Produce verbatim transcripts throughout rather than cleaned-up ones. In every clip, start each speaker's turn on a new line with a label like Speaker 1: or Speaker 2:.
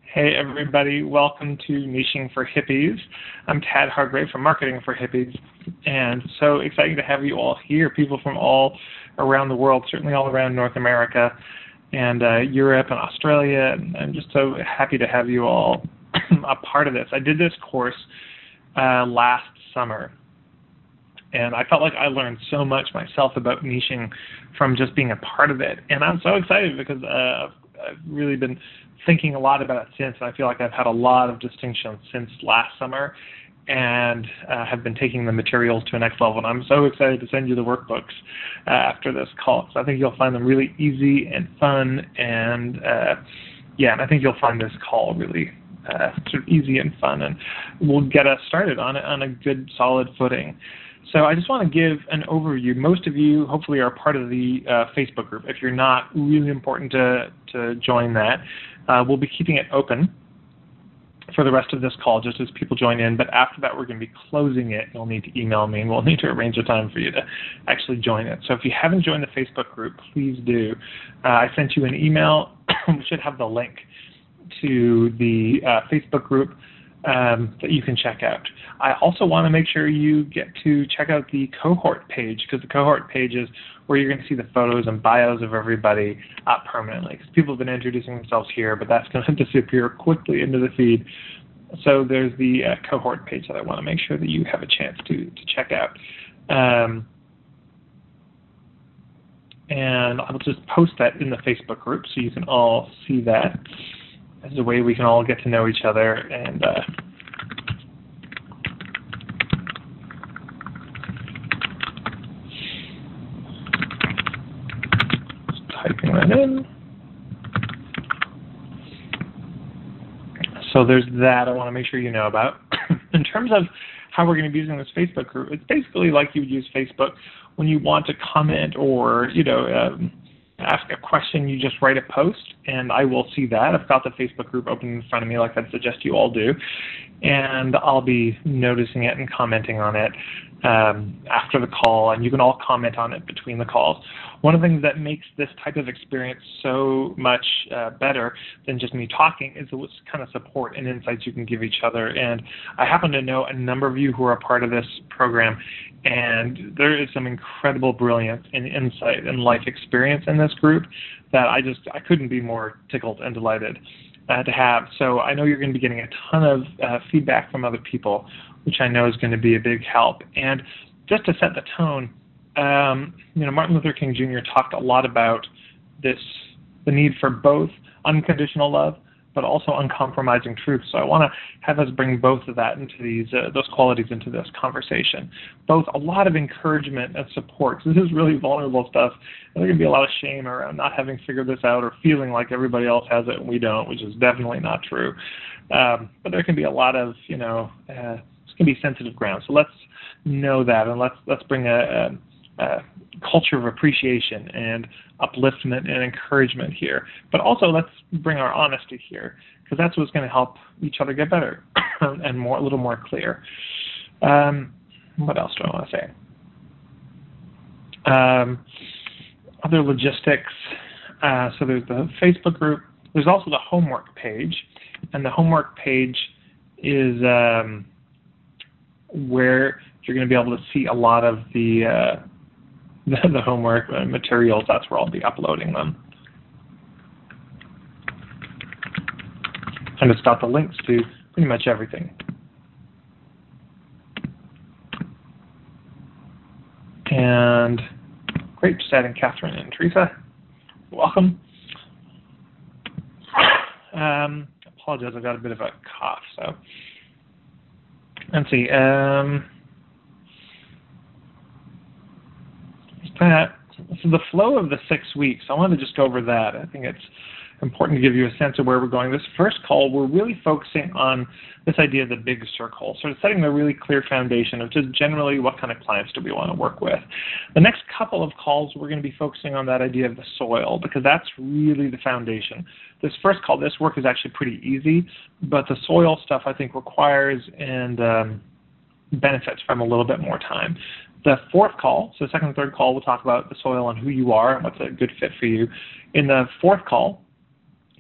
Speaker 1: Hey everybody, welcome to Niching for Hippies. I'm Tad Hargrave from Marketing for Hippies, and so exciting to have you all here, people from all around the world, certainly all around North America and uh, Europe and Australia, and I'm just so happy to have you all a part of this. I did this course uh, last summer, and I felt like I learned so much myself about niching from just being a part of it, and I'm so excited because uh, I've really been thinking a lot about it since, and I feel like I've had a lot of distinctions since last summer and uh, have been taking the materials to a next level. And I'm so excited to send you the workbooks uh, after this call, because I think you'll find them really easy and fun, and uh, yeah, and I think you'll find this call really uh, sort of easy and fun, and we'll get us started on, on a good, solid footing. So I just want to give an overview. Most of you hopefully are part of the uh, Facebook group. If you're not, really important to, to join that. Uh, we'll be keeping it open for the rest of this call just as people join in, but after that we're going to be closing it. You'll need to email me and we'll need to arrange a time for you to actually join it. So if you haven't joined the Facebook group, please do. Uh, I sent you an email. We should have the link to the uh, Facebook group Um, that you can check out. I also want to make sure you get to check out the cohort page, because the cohort page is where you're going to see the photos and bios of everybody up permanently, because people have been introducing themselves here, but that's going to disappear quickly into the feed. So there's the uh, cohort page that I want to make sure that you have a chance to, to check out. Um, and I'll just post that in the Facebook group so you can all see that as a way we can all get to know each other. And uh, just typing that in. So there's that I want to make sure you know about. In terms of how we're going to be using this Facebook group, it's basically like you would use Facebook when you want to comment or, you know, um, ask a question. You just write a post, and I will see that. I've got the Facebook group open in front of me like I'd suggest you all do, and I'll be noticing it and commenting on it um, after the call, and you can all comment on it between the calls. One of the things that makes this type of experience so much uh, better than just me talking is the kind of support and insights you can give each other. And I happen to know a number of you who are a part of this program, and there is some incredible brilliance and insight and life experience in this group that I just I couldn't be more tickled and delighted uh, to have. So I know you're going to be getting a ton of uh, feedback from other people, which I know is going to be a big help. And just to set the tone, um, you know, Martin Luther King Junior talked a lot about this, the need for both unconditional love but also uncompromising truth. So I want to have us bring both of that into these, uh, those qualities into this conversation. Both a lot of encouragement and support. This is really vulnerable stuff. And there's going to be a lot of shame around not having figured this out or feeling like everybody else has it and we don't, which is definitely not true. Um, but there can be a lot of, you know, uh, it's going to be sensitive ground. So let's know that, and let's let's bring a, a, a culture of appreciation and upliftment and encouragement here. But also let's bring our honesty here, because that's what's going to help each other get better and more, a little more clear. Um, what else do I want to say? Um, other logistics. Uh, so there's the Facebook group. There's also the homework page, and the homework page is um, where you're going to be able to see a lot of the uh, the, the homework materials. That's where I'll be uploading them. And it's got the links to pretty much everything. And great, just adding Catherine and Teresa. Welcome. Um, I apologize, I've got a bit of a cough, so let's see. Um, that. So the flow of the six weeks, I want to just go over that. I think it's important to give you a sense of where we're going. This first call, we're really focusing on this idea of the big circle, sort of setting a really clear foundation of just generally what kind of clients do we want to work with. The next couple of calls, we're going to be focusing on that idea of the soil, because that's really the foundation. This first call, this work is actually pretty easy, but the soil stuff I think requires and um, benefits from a little bit more time. The fourth call, so second and third call, we'll talk about the soil and who you are and what's a good fit for you. In the fourth call,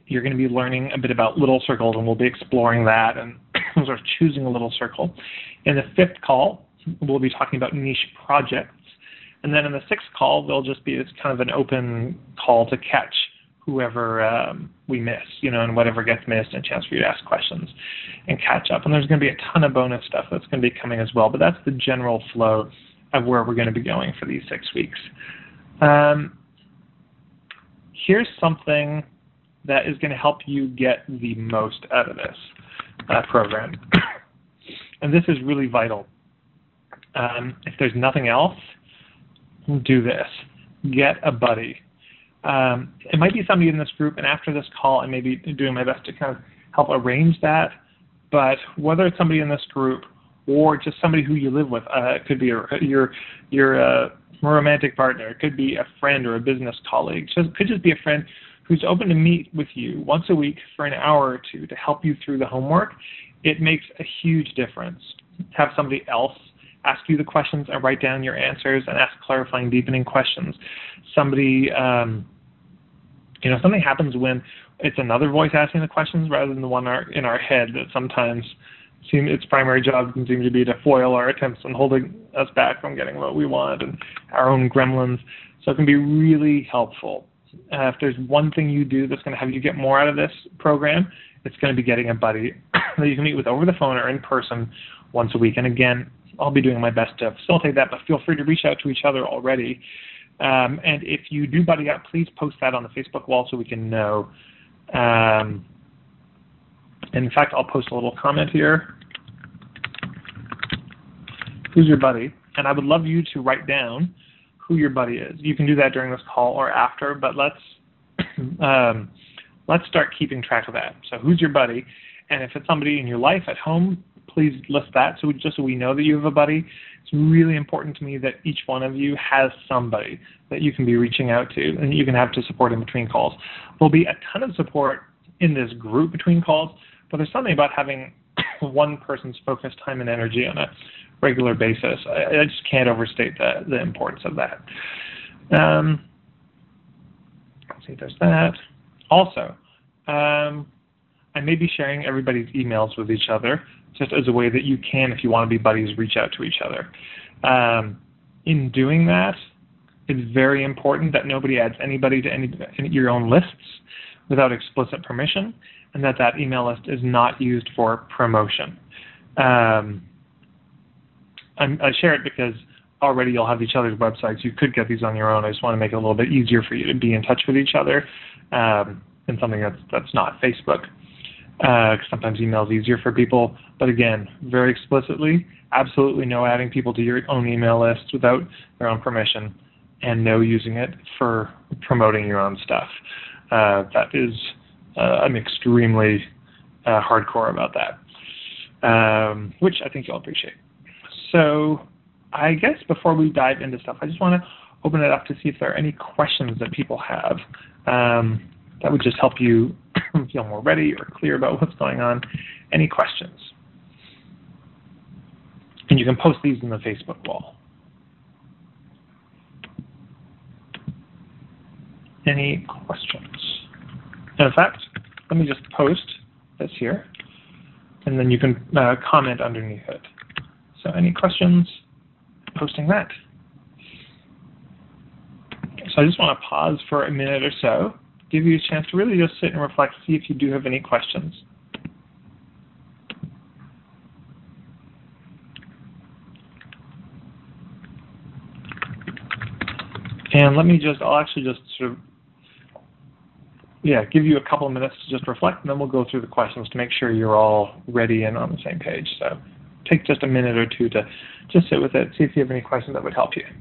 Speaker 1: you're going to be learning a bit about little circles, and we'll be exploring that and sort of choosing a little circle. In the fifth call, we'll be talking about niche projects. And then in the sixth call, there'll just be it's kind of an open call to catch whoever um, we miss, you know, and whatever gets missed, and a chance for you to ask questions and catch up. And there's going to be a ton of bonus stuff that's going to be coming as well, but that's the general flow of where we're going to be going for these six weeks. Um, here's something that is going to help you get the most out of this uh, program. And this is really vital. Um, if there's nothing else, do this. Get a buddy. Um, it might be somebody in this group, and after this call, I may be doing my best to kind of help arrange that. But whether it's somebody in this group or just somebody who you live with, uh, it could be a, your your uh, romantic partner, it could be a friend or a business colleague, so it could just be a friend who's open to meet with you once a week for an hour or two to help you through the homework. It makes a huge difference to have somebody else ask you the questions and write down your answers and ask clarifying, deepening questions. Somebody, um, you know, something happens when it's another voice asking the questions rather than the one our, in our head that sometimes seem its primary job can seem to be to foil our attempts on holding us back from getting what we want and our own gremlins. So it can be really helpful. Uh, if there's one thing you do that's going to have you get more out of this program, it's going to be getting a buddy that you can meet with over the phone or in person once a week. And again, I'll be doing my best to facilitate that, but feel free to reach out to each other already. Um, and if you do buddy up, please post that on the Facebook wall so we can know. Um, and in fact, I'll post a little comment here. Who's your buddy? And I would love you to write down who your buddy is. You can do that during this call or after, but let's um, let's start keeping track of that. So who's your buddy? And if it's somebody in your life at home, please list that so we, just so we know that you have a buddy. It's really important to me that each one of you has somebody that you can be reaching out to and you can have to support in between calls. There'll be a ton of support in this group between calls, but there's something about having one person's focused time and energy on a regular basis. I, I just can't overstate the, the importance of that. Um, let's see, there's that. Also, um, I may be sharing everybody's emails with each other just as a way that you can, if you want to be buddies, reach out to each other. Um, in doing that, it's very important that nobody adds anybody to any, any your own lists without explicit permission, and that that email list is not used for promotion. Um, I'm, I share it because already you'll have each other's websites. You could get these on your own. I just want to make it a little bit easier for you to be in touch with each other um, in something that's, that's not Facebook. Uh, sometimes email is easier for people. But again, very explicitly, absolutely no adding people to your own email list without their own permission, and no using it for promoting your own stuff. Uh, that is, uh, I'm extremely uh, hardcore about that, um, which I think you'll appreciate. So I guess before we dive into stuff, I just want to open it up to see if there are any questions that people have um, that would just help you feel more ready or clear about what's going on. Any questions? And you can post these in the Facebook wall. Any questions? And in fact, let me just post this here, and then you can uh, comment underneath it. So any questions? Posting that. So I just want to pause for a minute or so, give you a chance to really just sit and reflect, see if you do have any questions. And let me just, I'll actually just sort of, yeah, give you a couple of minutes to just reflect, and then we'll go through the questions to make sure you're all ready and on the same page. So take just a minute or two to just sit with it, see if you have any questions that would help you.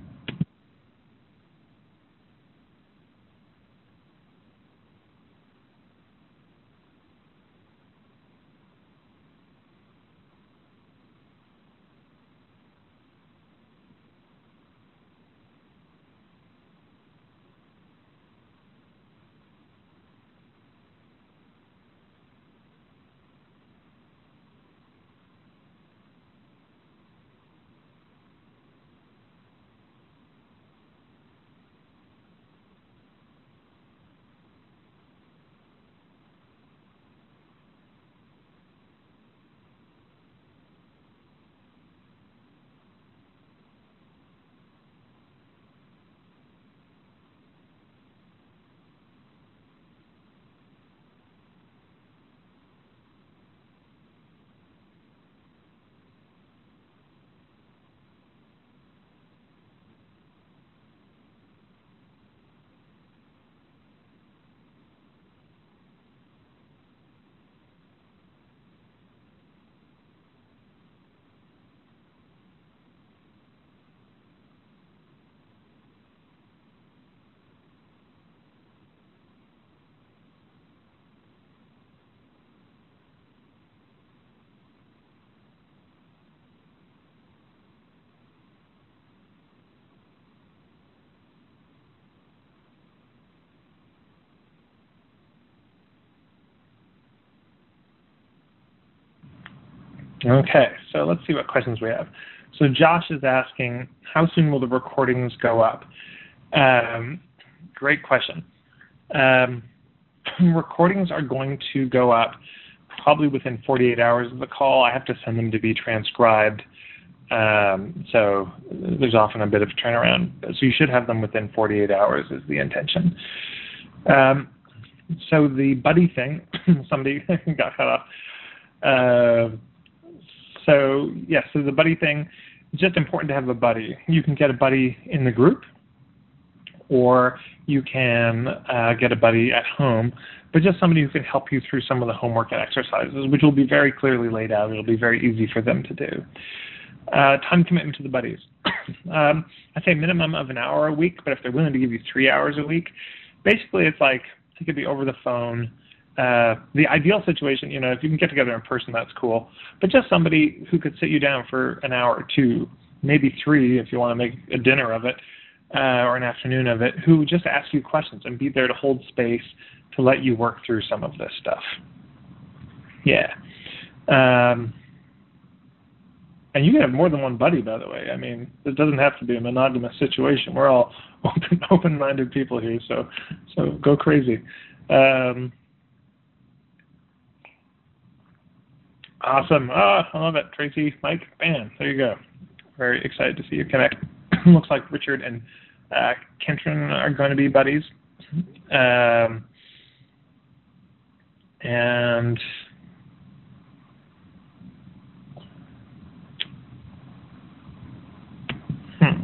Speaker 1: Okay, so let's see what questions we have. So Josh is asking, how soon will the recordings go up? Um, great question. Um, recordings are going to go up probably within forty-eight hours of the call. I have to send them to be transcribed. Um, so there's often a bit of a turnaround. So you should have them within forty-eight hours is the intention. Um, so the buddy thing, somebody got cut off. Uh, so yeah, so the buddy thing, it's just important to have a buddy. You can get a buddy in the group, or you can uh, get a buddy at home, but just somebody who can help you through some of the homework and exercises, which will be very clearly laid out. It'll be very easy for them to do. Uh, time commitment to the buddies. um, I say minimum of an hour a week, but if they're willing to give you three hours a week, basically it's like it could be over the phone. Uh, the ideal situation, you know, if you can get together in person, that's cool. But just somebody who could sit you down for an hour or two, maybe three if you want to make a dinner of it, uh, or an afternoon of it, who just ask you questions and be there to hold space to let you work through some of this stuff. Yeah. Um, and you can have more than one buddy, by the way. I mean, it doesn't have to be a monogamous situation. We're all open, open-minded people here, so so go crazy. Um, Awesome. Oh, I love it. Tracy, Mike, bam, there you go. Very excited to see you connect. Looks like Richard and uh, Kentron are going to be buddies. Um, and hmm.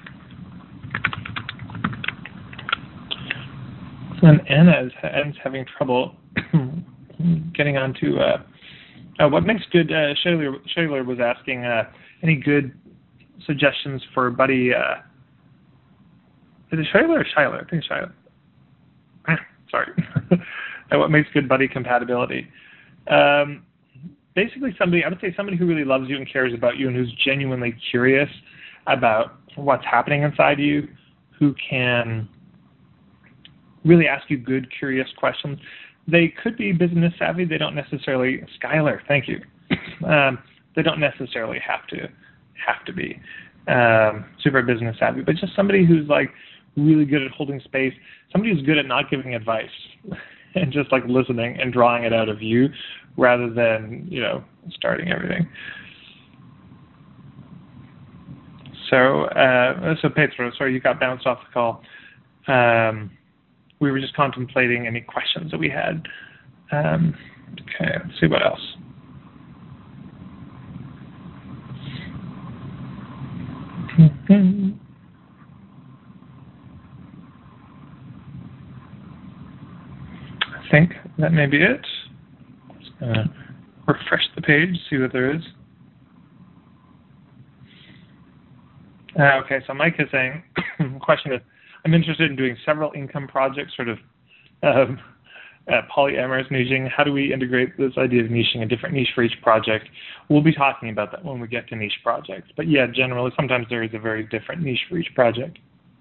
Speaker 1: And Anna is, Anna's having trouble getting onto uh, Uh, what makes good, uh, Shayler, Shayler was asking, uh, any good suggestions for buddy, uh, is it Shayler or Shayler? I think it's Shayler. Sorry. uh, what makes good buddy compatibility? Um, basically somebody, I would say somebody who really loves you and cares about you and who's genuinely curious about what's happening inside you, who can really ask you good, curious questions. They could be business savvy. They don't necessarily, Skylar, thank you. Um, they don't necessarily have to have to be um, super business savvy, but just somebody who's like really good at holding space, somebody who's good at not giving advice and just like listening and drawing it out of you rather than, you know, starting everything. So, uh, so Pedro, sorry, you got bounced off the call. Um, We were just contemplating any questions that we had. Um, okay, let's see what else. I think that may be it. Just gonna refresh the page, see what there is. Uh, okay, so Mike is saying, question is, I'm interested in doing several income projects, sort of um, uh, polyamorous niching. How do we integrate this idea of niching, a different niche for each project? We'll be talking about that when we get to niche projects. But yeah, generally, sometimes there is a very different niche for each project.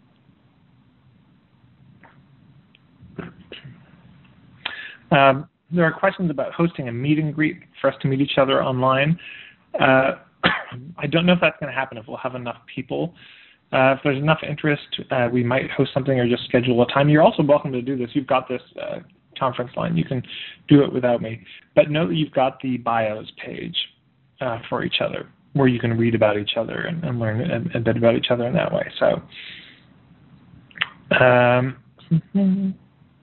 Speaker 1: Um, there are questions about hosting a meet and greet for us to meet each other online. Uh, I don't know if that's going to happen, if we'll have enough people. Uh, if there's enough interest, uh, we might host something or just schedule a time. You're also welcome to do this. You've got this uh, conference line. You can do it without me. But know that you've got the bios page uh, for each other, where you can read about each other and, and learn a, a bit about each other in that way. So, um,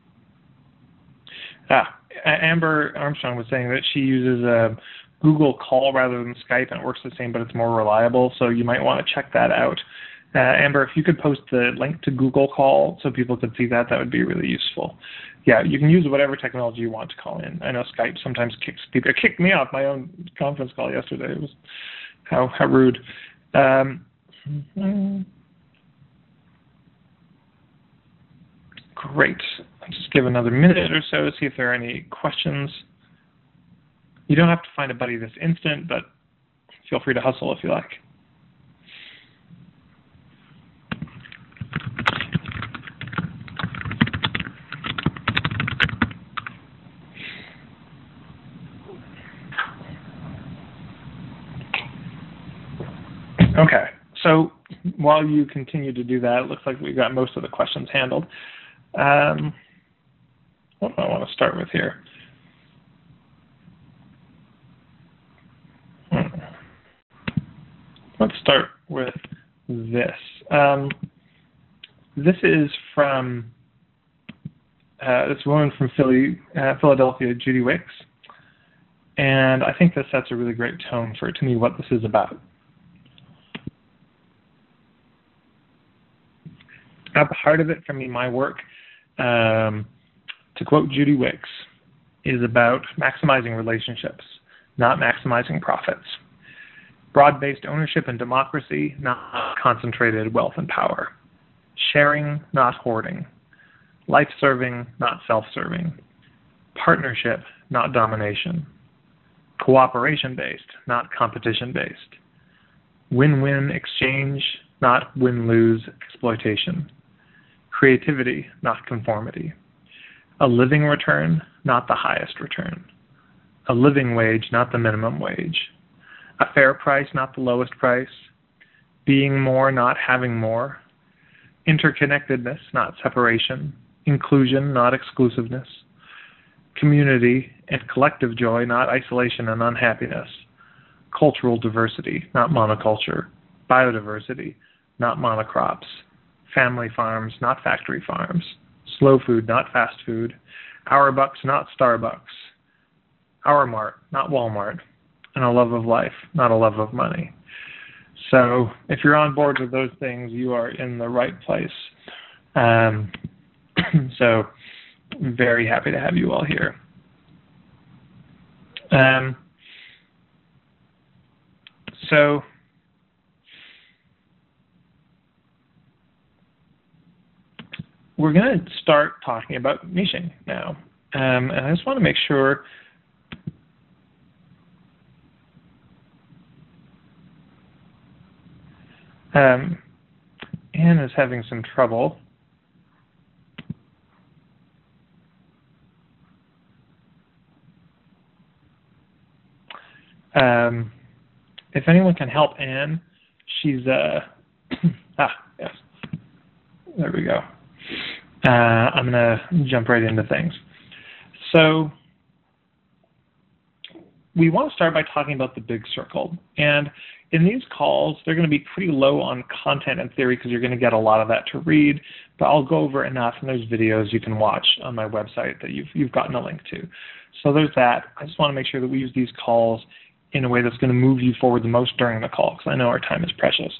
Speaker 1: ah, Amber Armstrong was saying that she uses a Google Call rather than Skype, and it works the same, but it's more reliable. So you might want to check that out. Uh, Amber, if you could post the link to Google Call so people could see that, that would be really useful. Yeah, you can use whatever technology you want to call in. I know Skype sometimes kicks people. It kicked me off my own conference call yesterday. It was how, how rude. Um, great. I'll just give another minute or so to see if there are any questions. You don't have to find a buddy this instant, but feel free to hustle if you like. Okay, so while you continue to do that, it looks like we've got most of the questions handled. Um, what do I want to start with here? Hmm. Let's start with this. Um, this is from uh, this woman from Philly, uh, Philadelphia, Judy Wicks, and I think this sets a really great tone for, to me, what this is about. At the heart of it, for me, my work, um, to quote Judy Wicks, is about maximizing relationships, not maximizing profits. Broad-based ownership and democracy, not concentrated wealth and power. Sharing, not hoarding. Life-serving, not self-serving. Partnership, not domination. Cooperation-based, not competition-based. Win-win exchange, not win-lose exploitation. Creativity, not conformity. A living return, not the highest return. A living wage, not the minimum wage. A fair price, not the lowest price. Being more, not having more. Interconnectedness, not separation. Inclusion, not exclusiveness. Community and collective joy, not isolation and unhappiness. Cultural diversity, not monoculture. Biodiversity, not monocrops. Family farms, not factory farms. Slow food, not fast food. Our bucks, not Starbucks. Our Mart, not Walmart. And a love of life, not a love of money. So if you're on board with those things, you are in the right place. Um, so very happy to have you all here. Um, so we're going to start talking about niching now. Um, and I just want to make sure Um, Anne is having some trouble. Um, if anyone can help Anne, she's, uh, ah, yes, there we go. Uh, I'm going to jump right into things. So we want to start by talking about the big circle. And in these calls, they're going to be pretty low on content and theory because you're going to get a lot of that to read, but I'll go over enough, and there's videos you can watch on my website that you've, you've gotten a link to. So there's that. I just want to make sure that we use these calls in a way that's going to move you forward the most during the call, because I know our time is precious.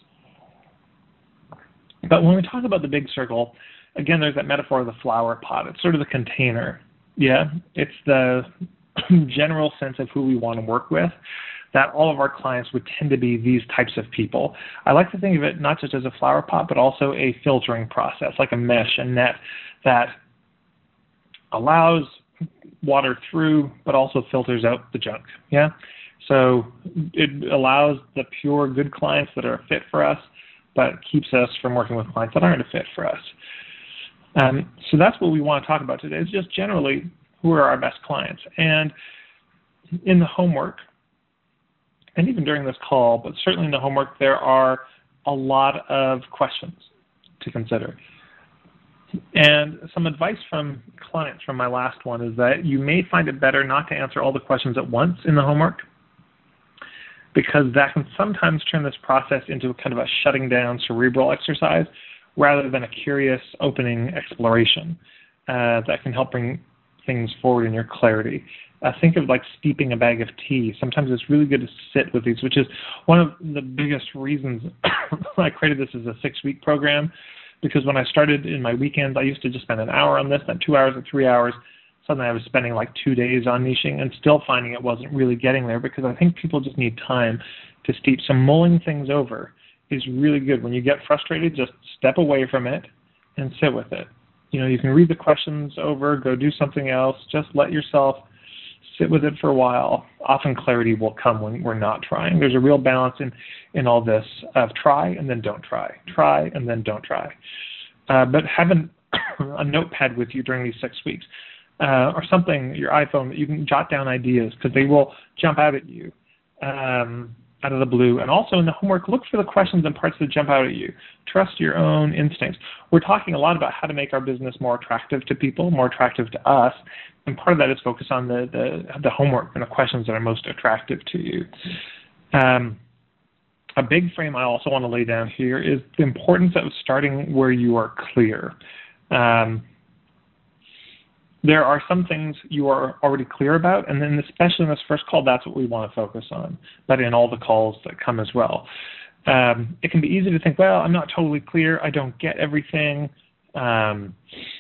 Speaker 1: But when we talk about the big circle, again, there's that metaphor of the flower pot. It's sort of the container. Yeah, it's the general sense of who we want to work with, that all of our clients would tend to be these types of people. I like to think of it not just as a flower pot, but also a filtering process, like a mesh, a net that allows water through, but also filters out the junk. Yeah. So it allows the pure good clients that are a fit for us, but keeps us from working with clients that aren't a fit for us. Um, so that's what we want to talk about today, is just generally who are our best clients. And in the homework, and even during this call, but certainly in the homework, there are a lot of questions to consider. And some advice from clients from my last one is that you may find it better not to answer all the questions at once in the homework, because that can sometimes turn this process into kind of a shutting down cerebral exercise rather than a curious opening exploration uh, that can help bring things forward in your clarity. Uh, think of like steeping a bag of tea. Sometimes it's really good to sit with these, which is one of the biggest reasons I created this as a six-week program, because when I started in my weekends, I used to just spend an hour on this, then two hours or three hours. Suddenly I was spending like two days on niching and still finding it wasn't really getting there, because I think people just need time to steep. So mulling things over is really good. When you get frustrated, just step away from it and sit with it. You know, you can read the questions over, go do something else, just let yourself sit with it for a while. Often clarity will come when we're not trying. There's a real balance in, in all this of try and then don't try. Try and then don't try. Uh, but have an, a notepad with you during these six weeks uh, or something, your iPhone, that you can jot down ideas, because they will jump out at you. Um, out of the blue. And also in the homework, look for the questions and parts that jump out at you. Trust your own instincts. We're talking a lot about how to make our business more attractive to people, more attractive to us. And part of that is focus on the, the, the homework and the questions that are most attractive to you. Um, a big frame I also want to lay down here is the importance of starting where you are clear. Um, There are some things you are already clear about, and then especially in this first call, that's what we want to focus on, but in all the calls that come as well. Um, it can be easy to think, well, I'm not totally clear. I don't get everything. Um,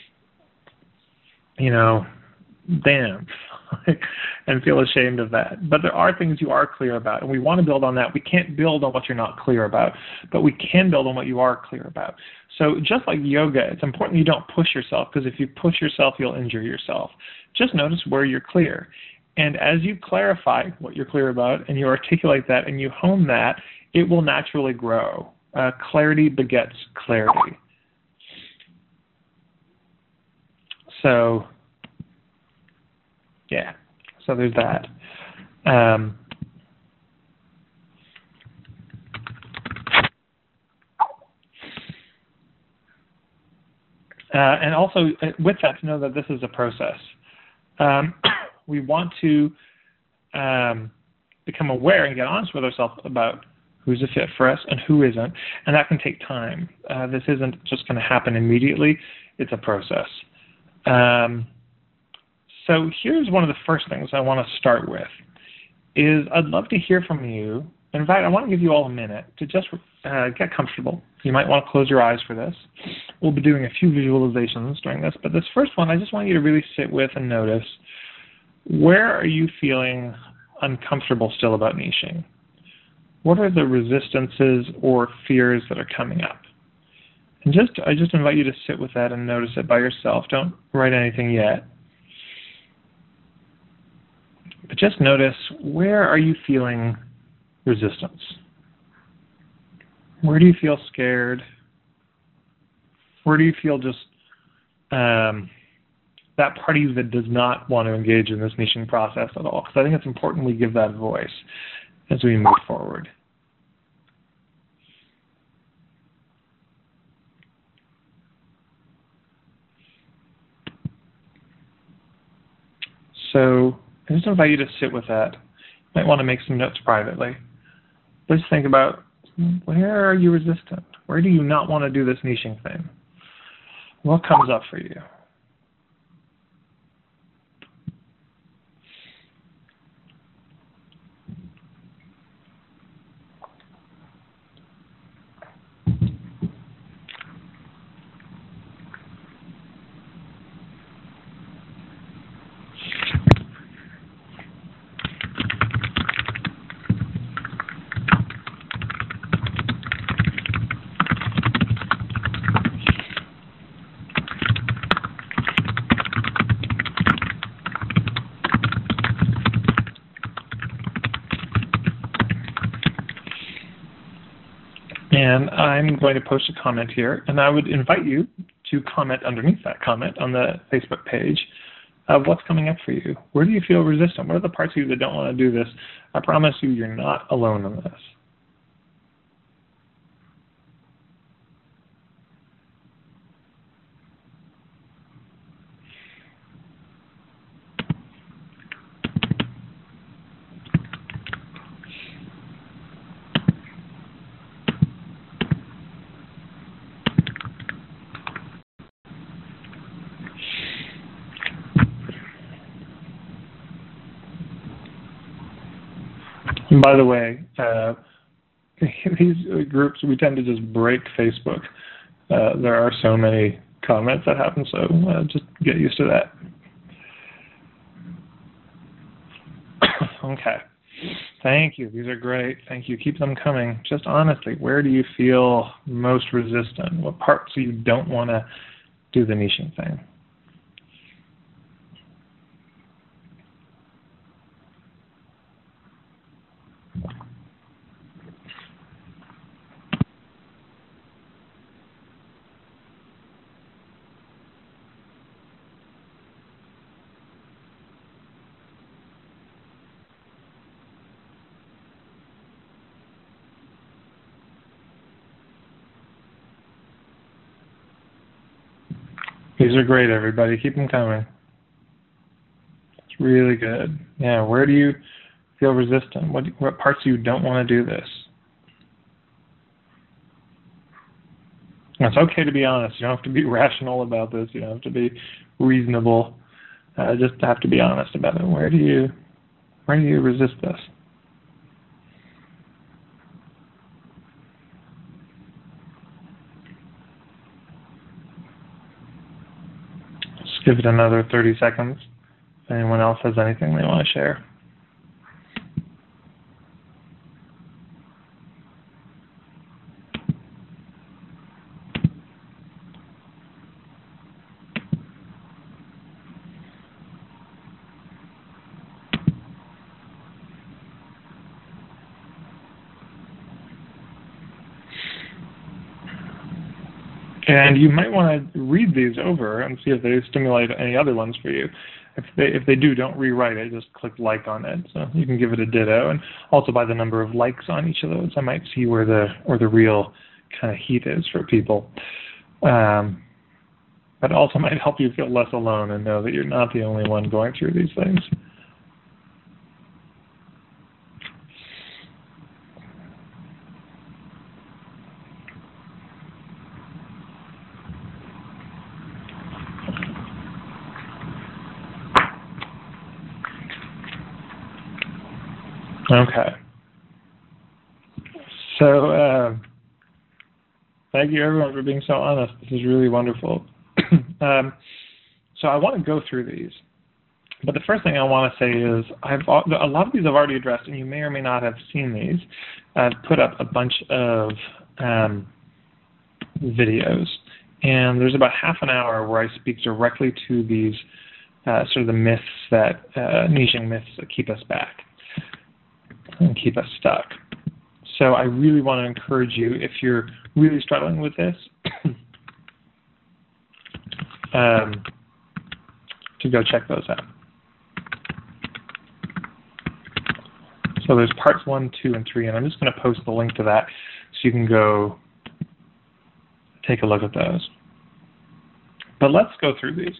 Speaker 1: you know, damn, and feel ashamed of that. But there are things you are clear about, and we want to build on that. We can't build on what you're not clear about, but we can build on what you are clear about. So just like yoga, it's important you don't push yourself, because if you push yourself, you'll injure yourself. Just notice where you're clear. And as you clarify what you're clear about, and you articulate that, and you hone that, it will naturally grow. Uh, clarity begets clarity. So, yeah, so there's that. Um, Uh, and also, uh, with that, to know that this is a process. Um, we want to um, become aware and get honest with ourselves about who's a fit for us and who isn't, and that can take time. Uh, this isn't just going to happen immediately. It's a process. Um, so here's one of the first things I want to start with, is I'd love to hear from you. In fact, I want to give you all a minute to just uh, get comfortable. You might want to close your eyes for this. We'll be doing a few visualizations during this, but this first one, I just want you to really sit with and notice, where are you feeling uncomfortable still about niching? What are the resistances or fears that are coming up? And just, I just invite you to sit with that and notice it by yourself. Don't write anything yet. But just notice, where are you feeling resistance? Where do you feel scared? Where do you feel just um, that part of you that does not want to engage in this niching process at all? Because I think it's important we give that voice as we move forward. So I just invite you to sit with that. You might want to make some notes privately. Just think about, where are you resistant? Where do you not want to do this niching thing? What comes up for you? And I'm going to post a comment here, and I would invite you to comment underneath that comment on the Facebook page of what's coming up for you. Where do you feel resistant? What are the parts of you that don't want to do this? I promise you, you're not alone in this. And by the way, uh, these groups, we tend to just break Facebook. Uh, there are so many comments that happen, so uh, just get used to that. Okay. Thank you. These are great. Thank you. Keep them coming. Just honestly, where do you feel most resistant? What parts of you don't want to do the niching thing? These are great, everybody. Keep them coming. It's really good. Yeah, where do you feel resistant? What, what parts of you don't want to do this? And it's okay to be honest. You don't have to be rational about this. You don't have to be reasonable. Uh, just have to be honest about it. Where do you, where do you resist this? Just give it another thirty seconds. If anyone else has anything they want to share. And you might want to read these over and see if they stimulate any other ones for you. If they if they do, don't rewrite it. Just click like on it. So you can give it a ditto. And also by the number of likes on each of those, I might see where the where the real kind of heat is for people. Um, but also might help you feel less alone and know that you're not the only one going through these things. Okay. So, uh, thank you everyone for being so honest. This is really wonderful. um, so I want to go through these. But the first thing I want to say is I've a lot of these I've already addressed, and you may or may not have seen these. I've put up a bunch of um, videos, and there's about half an hour where I speak directly to these uh, sort of the myths that, uh, niching myths that keep us back and keep us stuck. So I really want to encourage you, if you're really struggling with this, um, to go check those out. So there's parts one, two, and three, and I'm just going to post the link to that so you can go take a look at those. But let's go through these.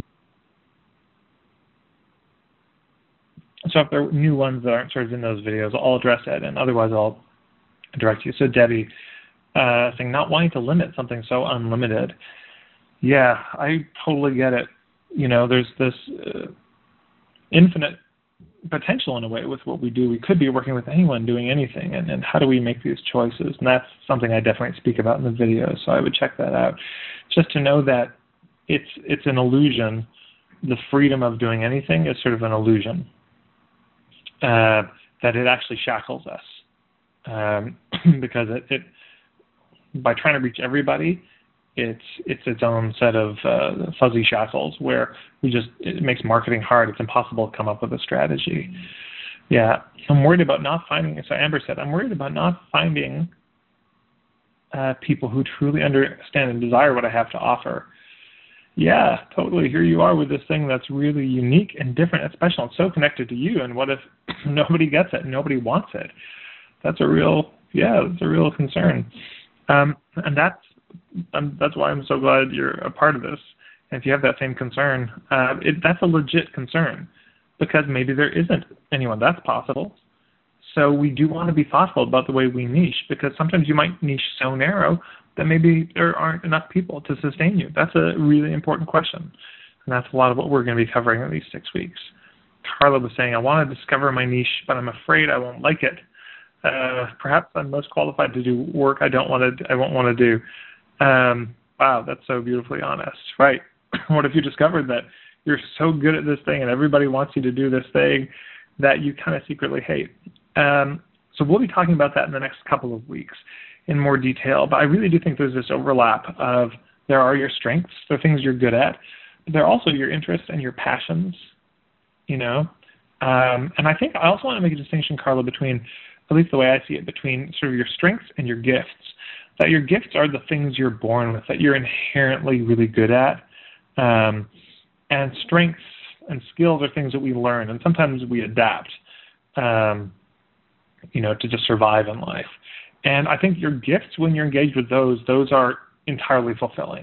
Speaker 1: So if there are new ones that aren't sort of in those videos, I'll address it, and otherwise I'll direct you. So Debbie, uh, saying not wanting to limit something so unlimited. Yeah, I totally get it. You know, there's this uh, infinite potential in a way with what we do. We could be working with anyone doing anything, and, and how do we make these choices? And that's something I definitely speak about in the video, so I would check that out. Just to know that it's it's an illusion. The freedom of doing anything is sort of an illusion. Uh, that it actually shackles us. Um, because it, it, by trying to reach everybody, it's it's its own set of uh, fuzzy shackles where we just it makes marketing hard. It's impossible to come up with a strategy. Yeah, I'm worried about not finding. So Amber said, I'm worried about not finding uh, people who truly understand and desire what I have to offer. Yeah, totally. Here you are with this thing that's really unique and different and special and so connected to you. And what if nobody gets it? Nobody wants it? That's a real, yeah, that's a real concern. Um, and that's um, that's why I'm so glad you're a part of this. And if you have that same concern, uh, it, that's a legit concern because maybe there isn't anyone. That's possible. So we do want to be thoughtful about the way we niche because sometimes you might niche so narrow that maybe there aren't enough people to sustain you. That's a really important question. And that's a lot of what we're going to be covering in these six weeks. Carla was saying, I want to discover my niche, but I'm afraid I won't like it. Uh, perhaps I'm most qualified to do work I don't want to, I won't want to do. Um, wow, that's so beautifully honest. Right. What if you discovered that you're so good at this thing and everybody wants you to do this thing that you kind of secretly hate? Um, so we'll be talking about that in the next couple of weeks in more detail, but I really do think there's this overlap of there are your strengths, there are things you're good at, but there are also your interests and your passions, you know. Um, and I think I also want to make a distinction, Carla, between, at least the way I see it, between sort of your strengths and your gifts. That your gifts are the things you're born with, that you're inherently really good at, um, and strengths and skills are things that we learn, and sometimes we adapt, um, you know, to just survive in life. And I think your gifts, when you're engaged with those, those are entirely fulfilling.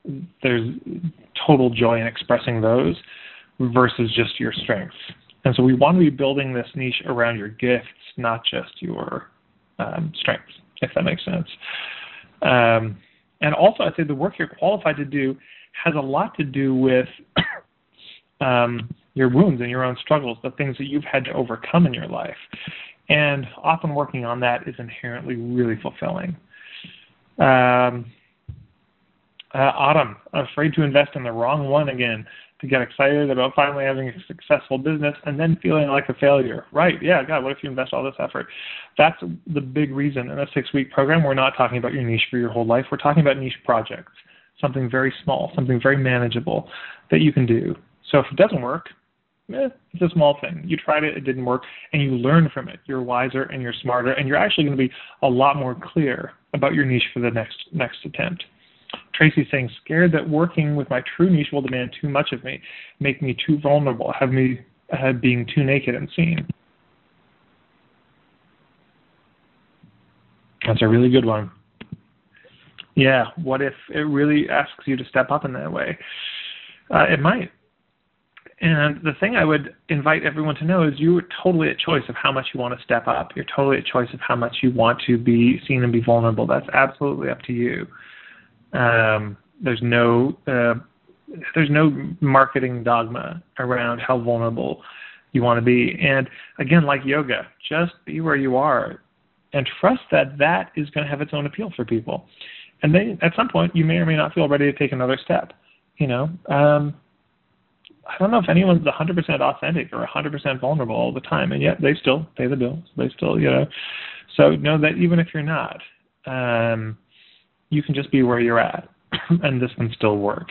Speaker 1: there's total joy in expressing those versus just your strengths. And so we want to be building this niche around your gifts, not just your um, strengths, if that makes sense. Um, and also, I'd say the work you're qualified to do has a lot to do with um, your wounds and your own struggles, the things that you've had to overcome in your life. And often working on that is inherently really fulfilling. Um, uh, Autumn, afraid to invest in the wrong one again, to get excited about finally having a successful business and then feeling like a failure. Right, yeah, God, what if you invest all this effort? That's the big reason in a six-week program we're not talking about your niche for your whole life. We're talking about niche projects, something very small, something very manageable that you can do. So if it doesn't work, eh, it's a small thing. You tried it, it didn't work, and you learn from it. You're wiser and you're smarter, and you're actually going to be a lot more clear about your niche for the next next attempt. Tracy's saying, scared that working with my true niche will demand too much of me, make me too vulnerable, have me uh, being too naked and seen. That's a really good one. Yeah, what if it really asks you to step up in that way? Uh, it might. And the thing I would invite everyone to know is you're totally at choice of how much you want to step up. You're totally at choice of how much you want to be seen and be vulnerable. That's absolutely up to you. Um, there's no uh, there's no marketing dogma around how vulnerable you want to be. And again, like yoga, just be where you are and trust that that is going to have its own appeal for people. And then at some point, you may or may not feel ready to take another step. You know, um, I don't know if anyone's one hundred percent authentic or one hundred percent vulnerable all the time, and yet they still pay the bills. They still, you know. So know that even if you're not, um, you can just be where you're at, and this can still work.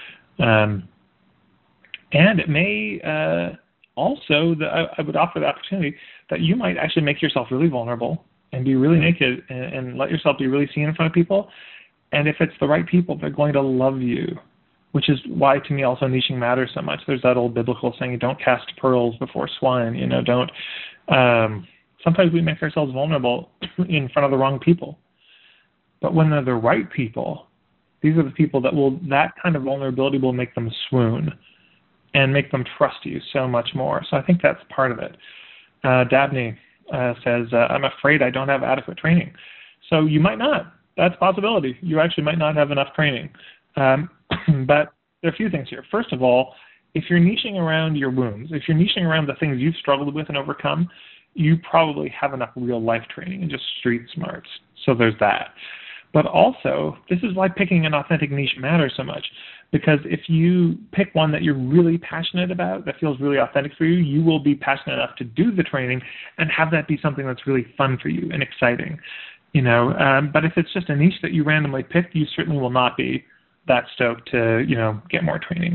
Speaker 1: Um, and it may uh, also, the, I, I would offer the opportunity that you might actually make yourself really vulnerable and be really naked and, and let yourself be really seen in front of people. And if it's the right people, they're going to love you, which is why, to me, also niching matters so much. There's that old biblical saying, don't cast pearls before swine. You know, don't. Um, sometimes we make ourselves vulnerable in front of the wrong people. But when they're the right people, these are the people that will, that kind of vulnerability will make them swoon and make them trust you so much more. So I think that's part of it. Uh, Dabney uh, says, uh, I'm afraid I don't have adequate training. So you might not. That's a possibility. You actually might not have enough training. Um, but there are a few things here. First of all, if you're niching around your wounds, if you're niching around the things you've struggled with and overcome, you probably have enough real life training and just street smarts. So there's that. But also, this is why picking an authentic niche matters so much. Because if you pick one that you're really passionate about, that feels really authentic for you, you will be passionate enough to do the training and have that be something that's really fun for you and exciting. You know, um, but if it's just a niche that you randomly picked, you certainly will not be that stoked to, you know, get more training.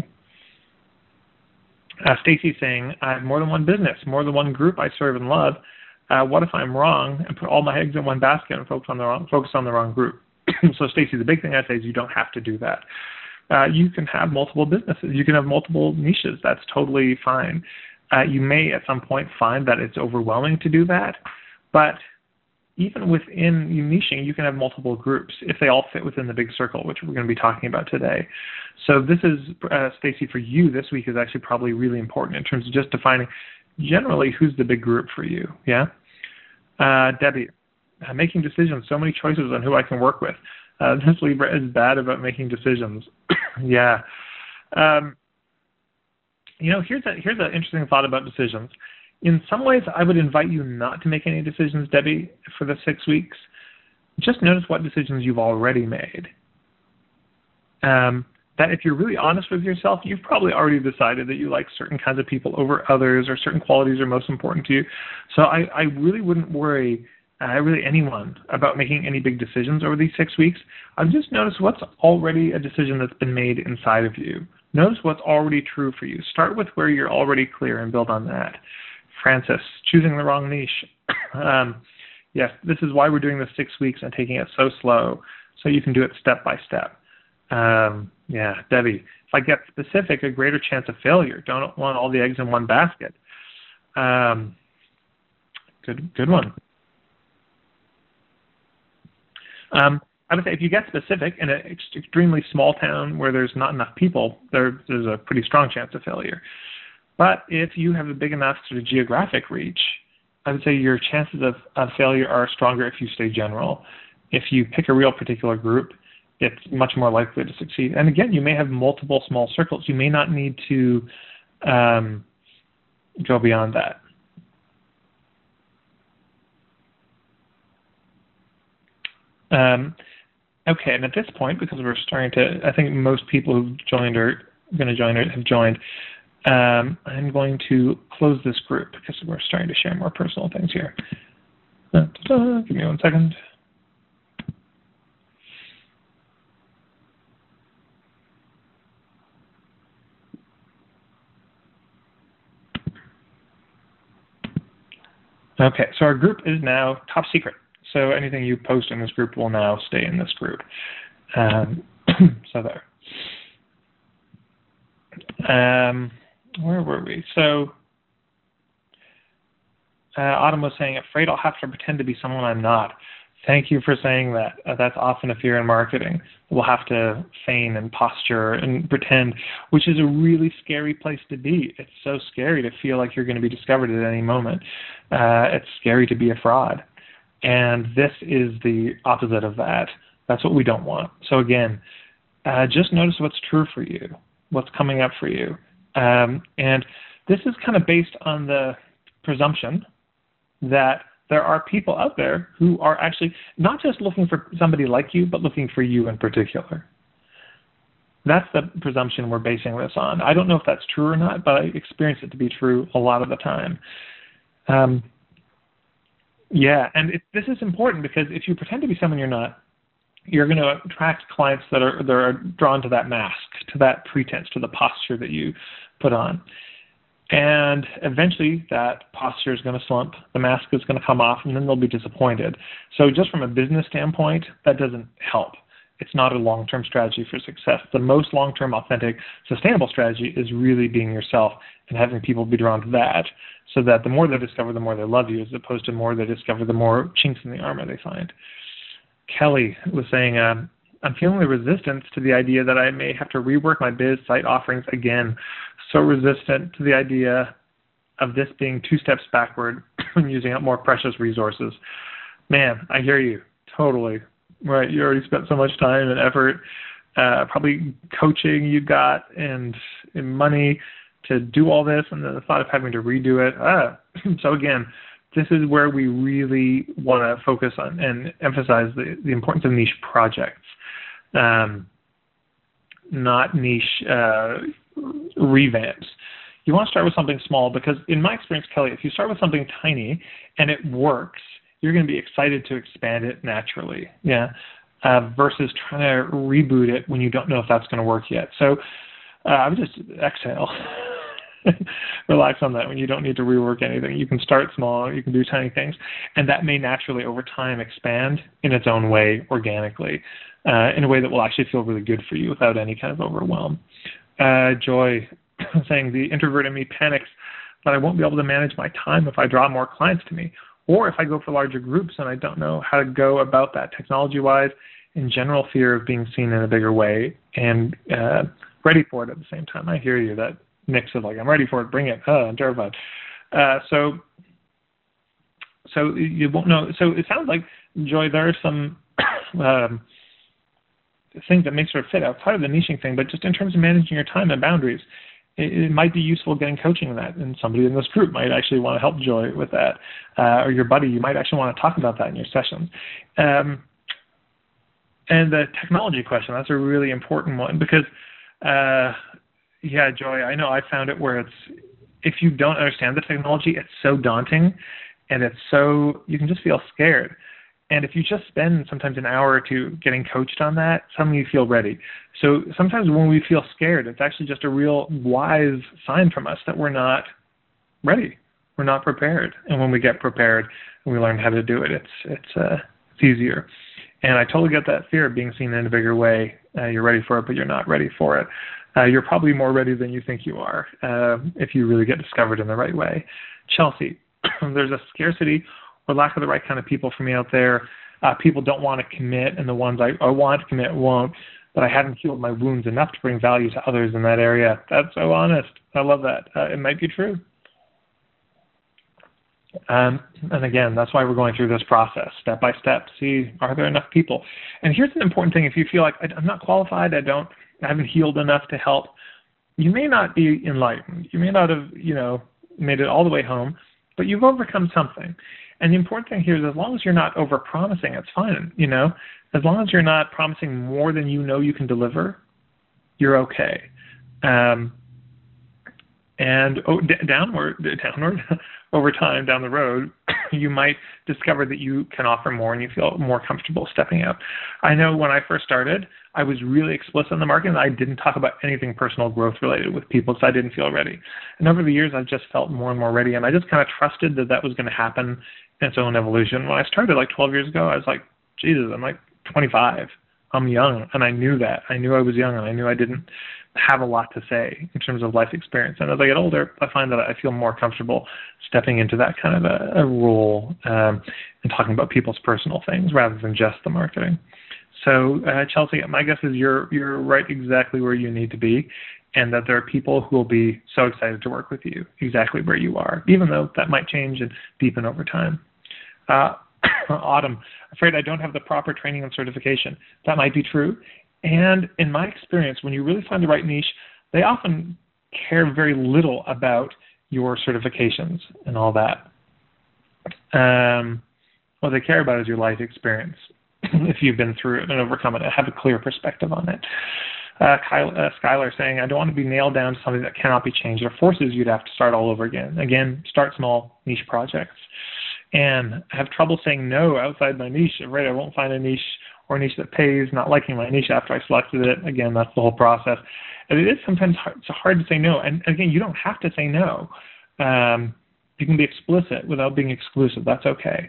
Speaker 1: Uh, Stacy's saying, I have more than one business, more than one group I serve and love. Uh, what if I'm wrong and put all my eggs in one basket and focus on the wrong, focus on the wrong group? So, Stacy, the big thing I'd say is you don't have to do that. Uh, you can have multiple businesses. You can have multiple niches. That's totally fine. Uh, you may at some point find that it's overwhelming to do that, but even within niching, you can have multiple groups if they all fit within the big circle, which we're going to be talking about today. So this is, uh, Stacy, for you this week is actually probably really important in terms of just defining generally who's the big group for you, yeah? Uh, Debbie, uh, making decisions, so many choices on who I can work with. Uh, this Libra is bad about making decisions. yeah. Um, you know, here's a, here's an interesting thought about decisions. In some ways, I would invite you not to make any decisions, Debbie, for the six weeks. Just notice what decisions you've already made. Um, that if you're really honest with yourself, you've probably already decided that you like certain kinds of people over others or certain qualities are most important to you. So I, I really wouldn't worry, uh, really anyone, about making any big decisions over these six weeks. I've just noticed what's already a decision that's been made inside of you. Notice what's already true for you. Start with where you're already clear and build on that. Francis, choosing the wrong niche. um, yes, this is why we're doing the six weeks and taking it so slow, so you can do it step by step. Um, yeah, Debbie, if I get specific, a greater chance of failure. Don't want all the eggs in one basket. Um, good, good one. Um, I would say if you get specific in an extremely small town where there's not enough people, there, there's a pretty strong chance of failure. But if you have a big enough sort of geographic reach, I would say your chances of, of failure are stronger if you stay general. If you pick a real particular group, it's much more likely to succeed. And again, you may have multiple small circles. You may not need to um, go beyond that. Um, okay, and at this point, because we're starting to, I think most people who've joined or going to join or have joined, um, I'm going to close this group because we're starting to share more personal things here. Da, da, da. Give me one second. Okay, so our group is now top secret. So anything you post in this group will now stay in this group. Um, so there. Um, where were we? So uh, Autumn was saying, afraid I'll have to pretend to be someone I'm not. Thank you for saying that. Uh, that's often a fear in marketing. We'll have to feign and posture and pretend, which is a really scary place to be. It's so scary to feel like you're going to be discovered at any moment. Uh, it's scary to be a fraud. And this is the opposite of that. That's what we don't want. So again, uh, just notice what's true for you, what's coming up for you. Um, and this is kind of based on the presumption that there are people out there who are actually not just looking for somebody like you, but looking for you in particular. That's the presumption we're basing this on. I don't know if that's true or not, but I experience it to be true a lot of the time. Um, yeah, and it, this is important because if you pretend to be someone you're not, you're going to attract clients that are, that are drawn to that mask, to that pretense, to the posture that you put on. And eventually that posture is going to slump, the mask is going to come off, and then they'll be disappointed. So just from a business standpoint, that doesn't help. It's not a long-term strategy for success. The most long-term, authentic, sustainable strategy is really being yourself and having people be drawn to that, so that the more they discover, the more they love you, as opposed to the more they discover, the more chinks in the armor they find. Kelly was saying, uh, I'm feeling the resistance to the idea that I may have to rework my biz site offerings again. So resistant to the idea of this being two steps backward when using up more precious resources. Man, I hear you. Totally. Right. You already spent so much time and effort, uh, probably coaching you got and, and money to do all this, and then the thought of having to redo it. Ah. So again, this is where we really want to focus on and emphasize the, the importance of niche projects, um, not niche uh, revamps. You want to start with something small because, in my experience, Kelly, if you start with something tiny and it works, you're going to be excited to expand it naturally, yeah, uh, versus trying to reboot it when you don't know if that's going to work yet. So uh, I would just exhale. Relax on that when you don't need to rework anything. You can start small, you can do tiny things, and that may naturally over time expand in its own way organically, uh, in a way that will actually feel really good for you without any kind of overwhelm. Uh, Joy saying, the introvert in me panics that I won't be able to manage my time if I draw more clients to me, or if I go for larger groups and I don't know how to go about that technology-wise. In general, fear of being seen in a bigger way and uh, ready for it at the same time. I hear you, that mix of like, I'm ready for it, bring it, oh, I'm terrified. Uh, so, so you won't know. So it sounds like, Joy, there are some um, things that may sort of fit outside of the niching thing, but just in terms of managing your time and boundaries, it, it might be useful getting coaching in that, and somebody in this group might actually want to help Joy with that, uh, or your buddy, you might actually want to talk about that in your sessions. Um, and the technology question, that's a really important one because uh, yeah, Joy, I know I found it where it's, if you don't understand the technology, it's so daunting and it's so, you can just feel scared. And if you just spend sometimes an hour or two getting coached on that, suddenly you feel ready. So sometimes when we feel scared, it's actually just a real wise sign from us that we're not ready. We're not prepared. And when we get prepared and we learn how to do it, it's, it's, uh, it's easier. And I totally get that fear of being seen in a bigger way. Uh, you're ready for it, but you're not ready for it. Uh, you're probably more ready than you think you are uh, if you really get discovered in the right way. Chelsea, there's a scarcity or lack of the right kind of people for me out there. Uh, people don't want to commit, and the ones I, I want to commit won't, but I haven't healed my wounds enough to bring value to others in that area. That's so honest. I love that. Uh, it might be true. Um, and again, that's why we're going through this process, step by step. See, are there enough people? And here's an important thing. If you feel like I'm not qualified, I don't, I haven't healed enough to help, you may not be enlightened. You may not have, you know, made it all the way home, but you've overcome something. And the important thing here is as long as you're not over-promising, it's fine, you know. As long as you're not promising more than you know you can deliver, you're okay. Um, and oh, d- downward, downward, over time, down the road, you might discover that you can offer more and you feel more comfortable stepping out. I know when I first started, I was really explicit in the marketing. I didn't talk about anything personal growth related with people because I didn't feel ready. And over the years, I've just felt more and more ready. And I just kind of trusted that that was going to happen in its own evolution. When I started like twelve years ago, I was like, Jesus, I'm like twenty-five. I'm young. And I knew that. I knew I was young and I knew I didn't have a lot to say in terms of life experience. And as I get older, I find that I feel more comfortable stepping into that kind of a, a role um, and talking about people's personal things rather than just the marketing. So, uh, Chelsea, my guess is you're you're right exactly where you need to be, and that there are people who will be so excited to work with you exactly where you are, even though that might change and deepen over time. Uh, Autumn, afraid I don't have the proper training and certification. That might be true. And in my experience, when you really find the right niche, they often care very little about your certifications and all that. Um, what they care about is your life experience. If you've been through it and overcome it, and have a clear perspective on it. Uh, Kyle, uh, Skylar saying, I don't want to be nailed down to something that cannot be changed or forces you to have to start all over again. Again, start small, niche projects. And I have trouble saying no outside my niche. Right, I won't find a niche or a niche that pays, not liking my niche after I selected it. Again, that's the whole process. And it is sometimes hard, it's hard to say no. And again, you don't have to say no. Um, you can be explicit without being exclusive. That's okay.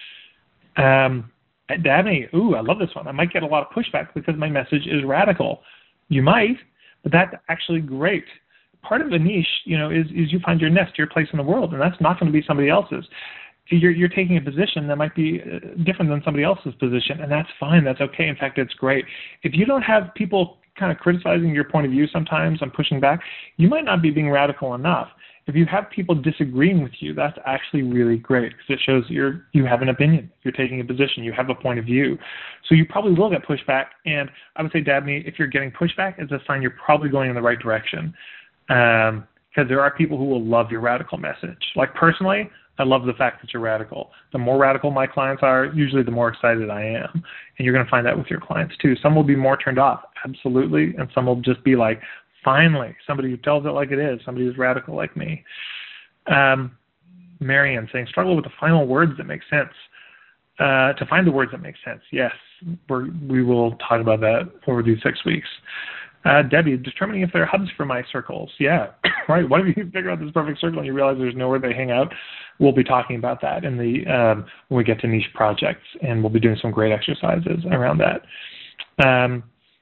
Speaker 1: Um, Dabney, ooh, I love this one. I might get a lot of pushback because my message is radical. You might, but that's actually great. Part of the niche, you know, is, is you find your nest, your place in the world, and that's not going to be somebody else's. You're, you're taking a position that might be different than somebody else's position, and that's fine. That's okay. In fact, it's great. If you don't have people kind of criticizing your point of view sometimes and pushing back, you might not be being radical enough. If you have people disagreeing with you, that's actually really great because it shows you're, you have an opinion. You're taking a position. You have a point of view. So you probably will get pushback. And I would say, Dabney, if you're getting pushback, it's a sign you're probably going in the right direction. Um, because there are people who will love your radical message. Like personally, I love the fact that you're radical. The more radical my clients are, usually the more excited I am. And you're going to find that with your clients too. Some will be more turned off, absolutely. And some will just be like, finally, somebody who tells it like it is, somebody who's radical like me. Um, Marianne saying, struggle with the final words that make sense. Uh, to find the words that make sense, yes. We're, we will talk about that over these six weeks. Uh, Debbie, determining if there are hubs for my circles. Yeah, right. What if you figure out this perfect circle and you realize there's nowhere they hang out? We'll be talking about that in the um, when we get to niche projects, and we'll be doing some great exercises around that. Um,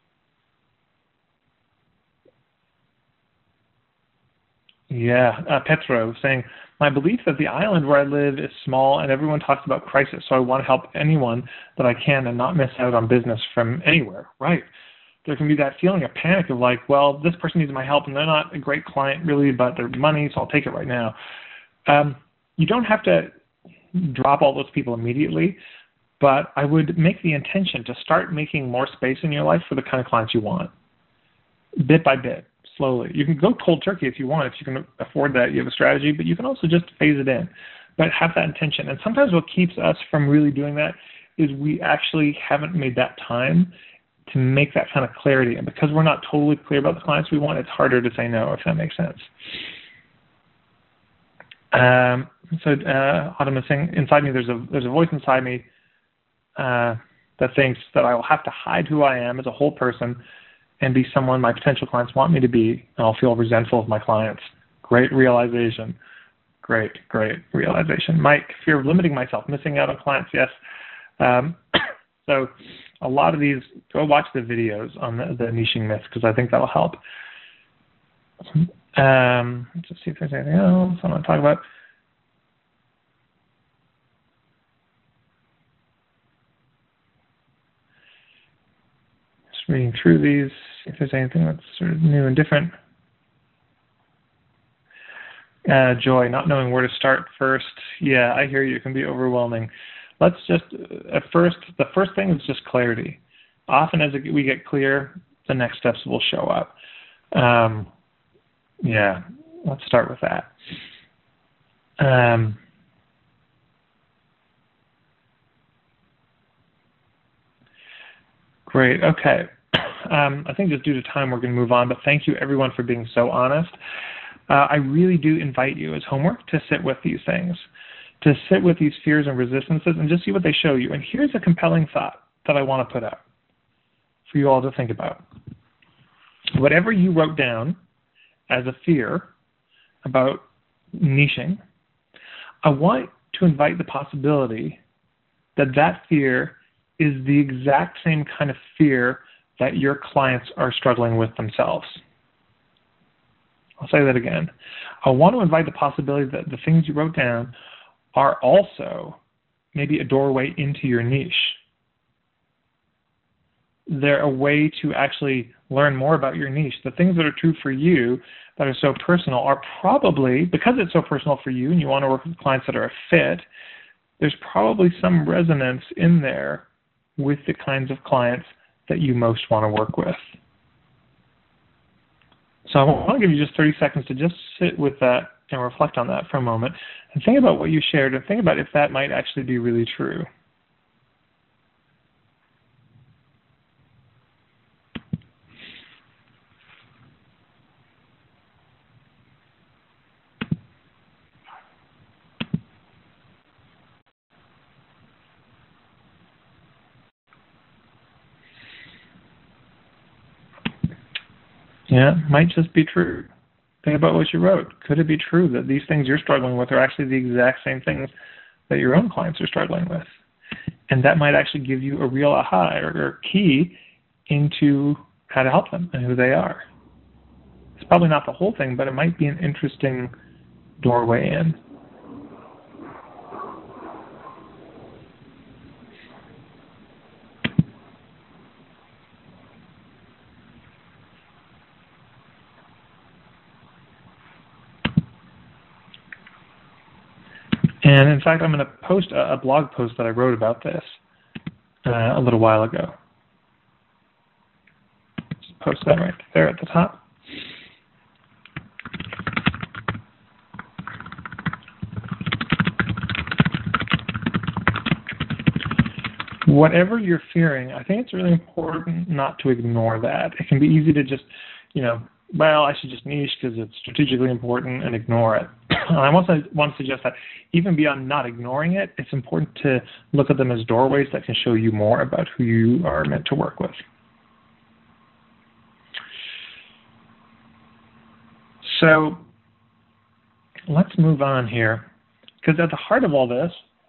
Speaker 1: Yeah, uh, Petro saying, my belief that the island where I live is small and everyone talks about crisis, so I want to help anyone that I can and not miss out on business from anywhere. Right. There can be that feeling of panic of like, well, this person needs my help and they're not a great client really, but they're money, so I'll take it right now. Um, you don't have to drop all those people immediately, but I would make the intention to start making more space in your life for the kind of clients you want, bit by bit. Slowly. You can go cold turkey if you want, if you can afford that, you have a strategy, but you can also just phase it in, but have that intention. And sometimes what keeps us from really doing that is we actually haven't made that time to make that kind of clarity. And because we're not totally clear about the clients we want, it's harder to say no, if that makes sense. Um, so uh, Autumn is saying, inside me, there's a, there's a voice inside me uh, that thinks that I will have to hide who I am as a whole person and be someone my potential clients want me to be, and I'll feel resentful of my clients. Great realization. Great, great realization. Mike, fear of limiting myself, missing out on clients, yes. Um, so a lot of these, go watch the videos on the, the niching myth, because I think that'll help. Um, let's just see if there's anything else I want to talk about. Just reading through these, if there's anything that's sort of new and different. Uh, Joy, not knowing where to start first. Yeah, I hear you. It can be overwhelming. Let's just, at first, the first thing is just clarity. Often as we get clear, the next steps will show up. Um, yeah, let's start with that. Um, great, okay. Um, I think just due to time, we're going to move on, but thank you everyone for being so honest. Uh, I really do invite you as homework to sit with these things, to sit with these fears and resistances and just see what they show you. And here's a compelling thought that I want to put out for you all to think about. Whatever you wrote down as a fear about niching, I want to invite the possibility that that fear is the exact same kind of fear that your clients are struggling with themselves. I'll say that again. I want to invite the possibility that the things you wrote down are also maybe a doorway into your niche. They're a way to actually learn more about your niche. The things that are true for you that are so personal are probably, because it's so personal for you and you want to work with clients that are a fit, there's probably some resonance in there with the kinds of clients that you most want to work with. So I want to give you just thirty seconds to just sit with that and reflect on that for a moment and think about what you shared and think about if that might actually be really true. Yeah, it might just be true. Think about what you wrote. Could it be true that these things you're struggling with are actually the exact same things that your own clients are struggling with? And that might actually give you a real aha or key into how to help them and who they are. It's probably not the whole thing, but it might be an interesting doorway in. And in fact, I'm going to post a, a blog post that I wrote about this uh, a little while ago. Just post that right there at the top. Whatever you're fearing, I think it's really important not to ignore that. It can be easy to just, you know, well, I should just niche because it's strategically important and ignore it. And I also want to suggest that even beyond not ignoring it, it's important to look at them as doorways that can show you more about who you are meant to work with. So let's move on here, because at the heart of all this,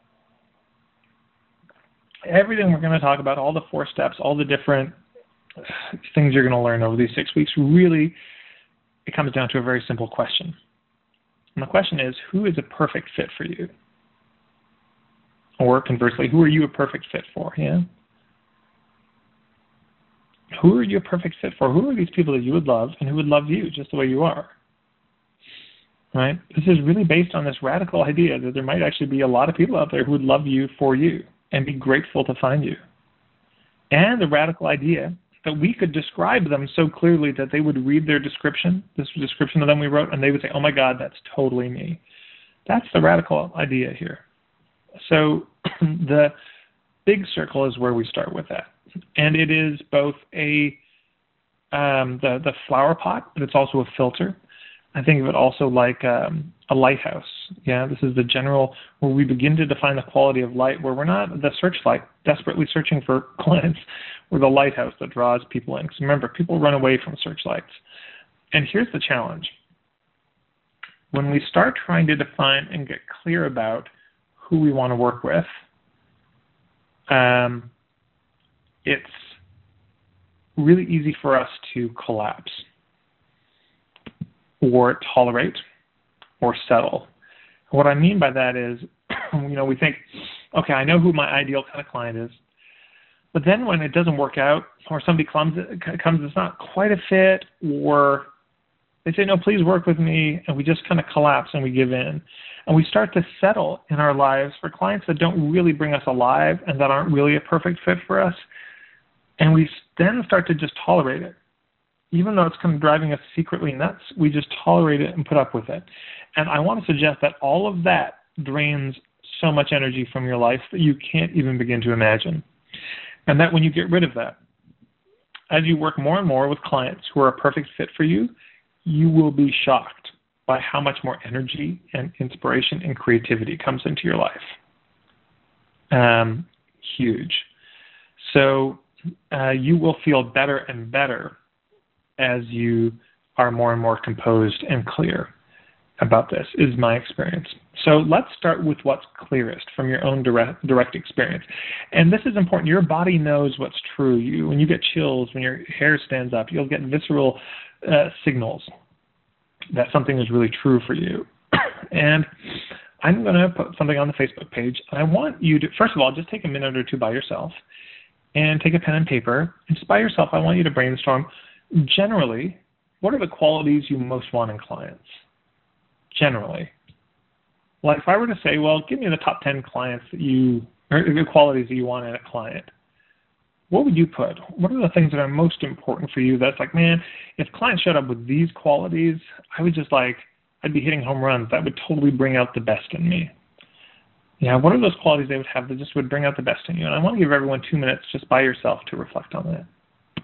Speaker 1: everything we're going to talk about, all the four steps, all the different things you're going to learn over these six weeks, really, it comes down to a very simple question. And the question is, who is a perfect fit for you? Or conversely, who are you a perfect fit for? Yeah. Who are you a perfect fit for? Who are these people that you would love and who would love you just the way you are? Right? This is really based on this radical idea that there might actually be a lot of people out there who would love you for you and be grateful to find you. And the radical idea that we could describe them so clearly that they would read their description, this description of them we wrote, and they would say, oh my God, that's totally me. That's the radical idea here. So the big circle is where we start with that. And it is both a um, the, the flower pot, but it's also a filter. I think of it also like um, a lighthouse. Yeah, this is the general, where we begin to define the quality of light, where we're not the searchlight, desperately searching for clients. We're the lighthouse that draws people in. Because remember, people run away from searchlights. And here's the challenge. When we start trying to define and get clear about who we want to work with, um, it's really easy for us to collapse, or tolerate, or settle. What I mean by that is, you know, we think, okay, I know who my ideal kind of client is. But then when it doesn't work out, or somebody comes, comes it's not quite a fit, or they say, no, please work with me, and we just kind of collapse and we give in. And we start to settle in our lives for clients that don't really bring us alive and that aren't really a perfect fit for us. And we then start to just tolerate it. Even though it's kind of driving us secretly nuts, we just tolerate it and put up with it. And I want to suggest that all of that drains so much energy from your life that you can't even begin to imagine. And that when you get rid of that, as you work more and more with clients who are a perfect fit for you, you will be shocked by how much more energy and inspiration and creativity comes into your life. Um, huge. So uh, you will feel better and better as you are more and more composed and clear about this, is my experience. So let's start with what's clearest from your own direct, direct experience. And this is important. Your body knows what's true. You, when you get chills, when your hair stands up, you'll get visceral uh, signals that something is really true for you. And I'm going to put something on the Facebook page. And I want you to, first of all, just take a minute or two by yourself and take a pen and paper. And just by yourself, I want you to brainstorm, generally, what are the qualities you most want in clients? Generally. Like if I were to say, well, give me the top ten clients that you, or the qualities that you want in a client, what would you put? What are the things that are most important for you that's like, man, if clients showed up with these qualities, I would just like, I'd be hitting home runs. That would totally bring out the best in me. Yeah, what are those qualities they would have that just would bring out the best in you? And I want to give everyone two minutes just by yourself to reflect on that.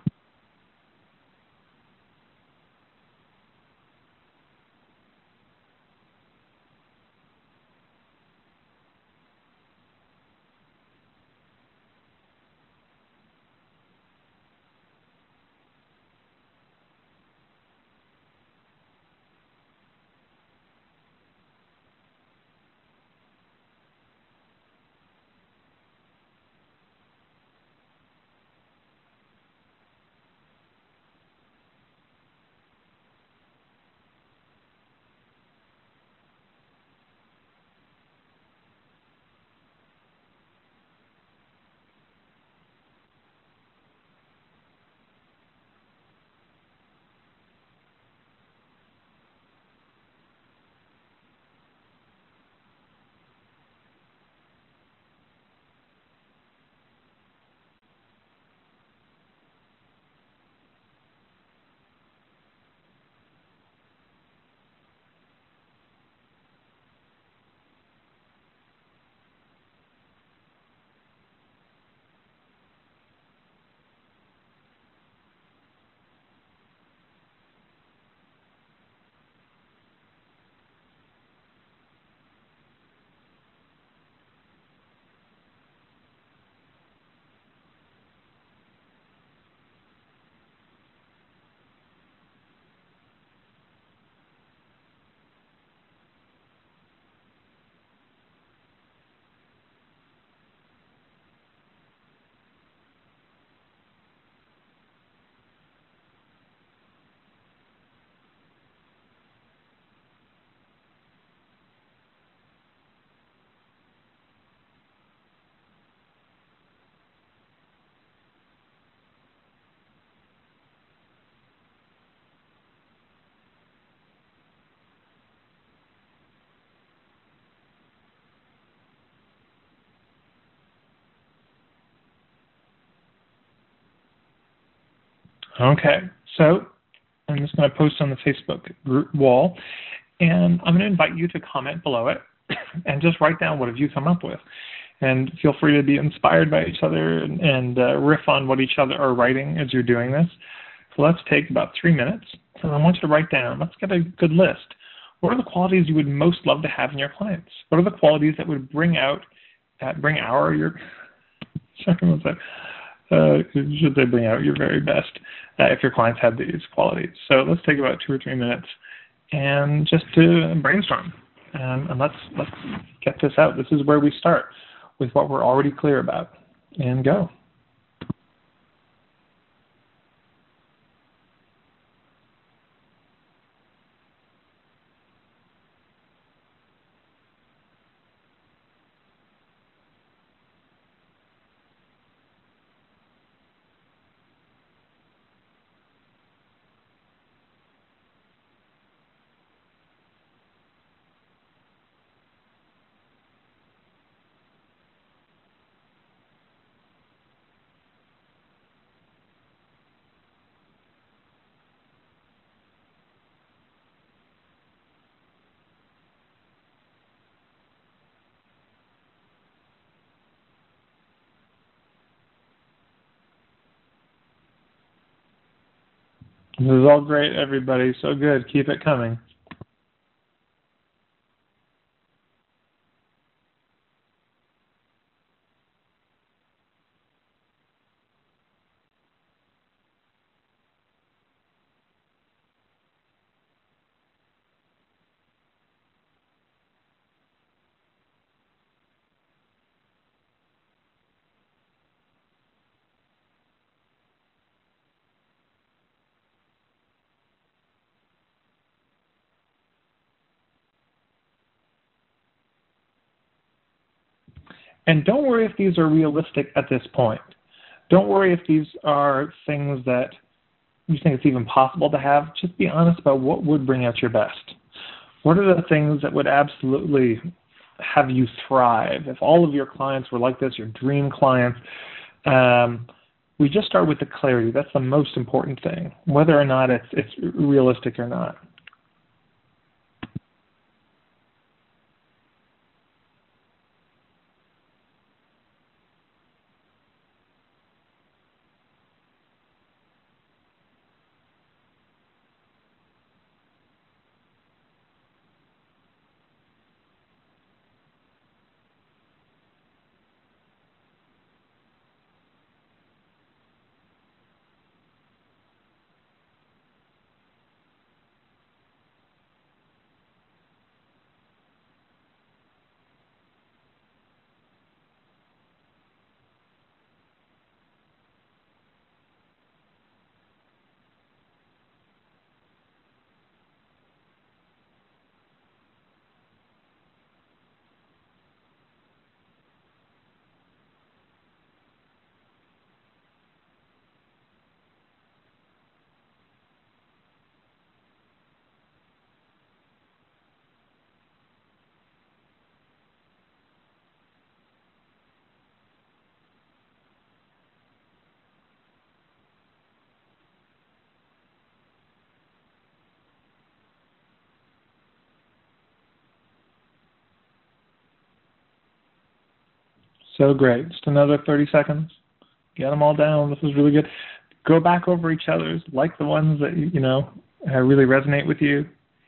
Speaker 1: Okay, so I'm just going to post on the Facebook group wall, and I'm going to invite you to comment below it and just write down what have you come up with. And feel free to be inspired by each other and, and uh, riff on what each other are writing as you're doing this. So let's take about three minutes, and I want you to write down, let's get a good list. What are the qualities you would most love to have in your clients? What are the qualities that would bring out, uh, bring our, your, sorry, one sec. Uh, should they bring out your very best uh, if your clients had these qualities? So let's take about two or three minutes and just to brainstorm. Um, and let's let's get this out. This is where we start with what we're already clear about. And go. This is all great, everybody. So good. Keep it coming. And don't worry if these are realistic at this point. Don't worry if these are things that you think it's even possible to have. Just be honest about what would bring out your best. What are the things that would absolutely have you thrive? If all of your clients were like this, your dream clients, um, we just start with the clarity. That's the most important thing, whether or not it's, it's realistic or not. So great. Just another thirty seconds. Get them all down. This is really good. Go back over each other's, like the ones that, you know, uh, really resonate with you.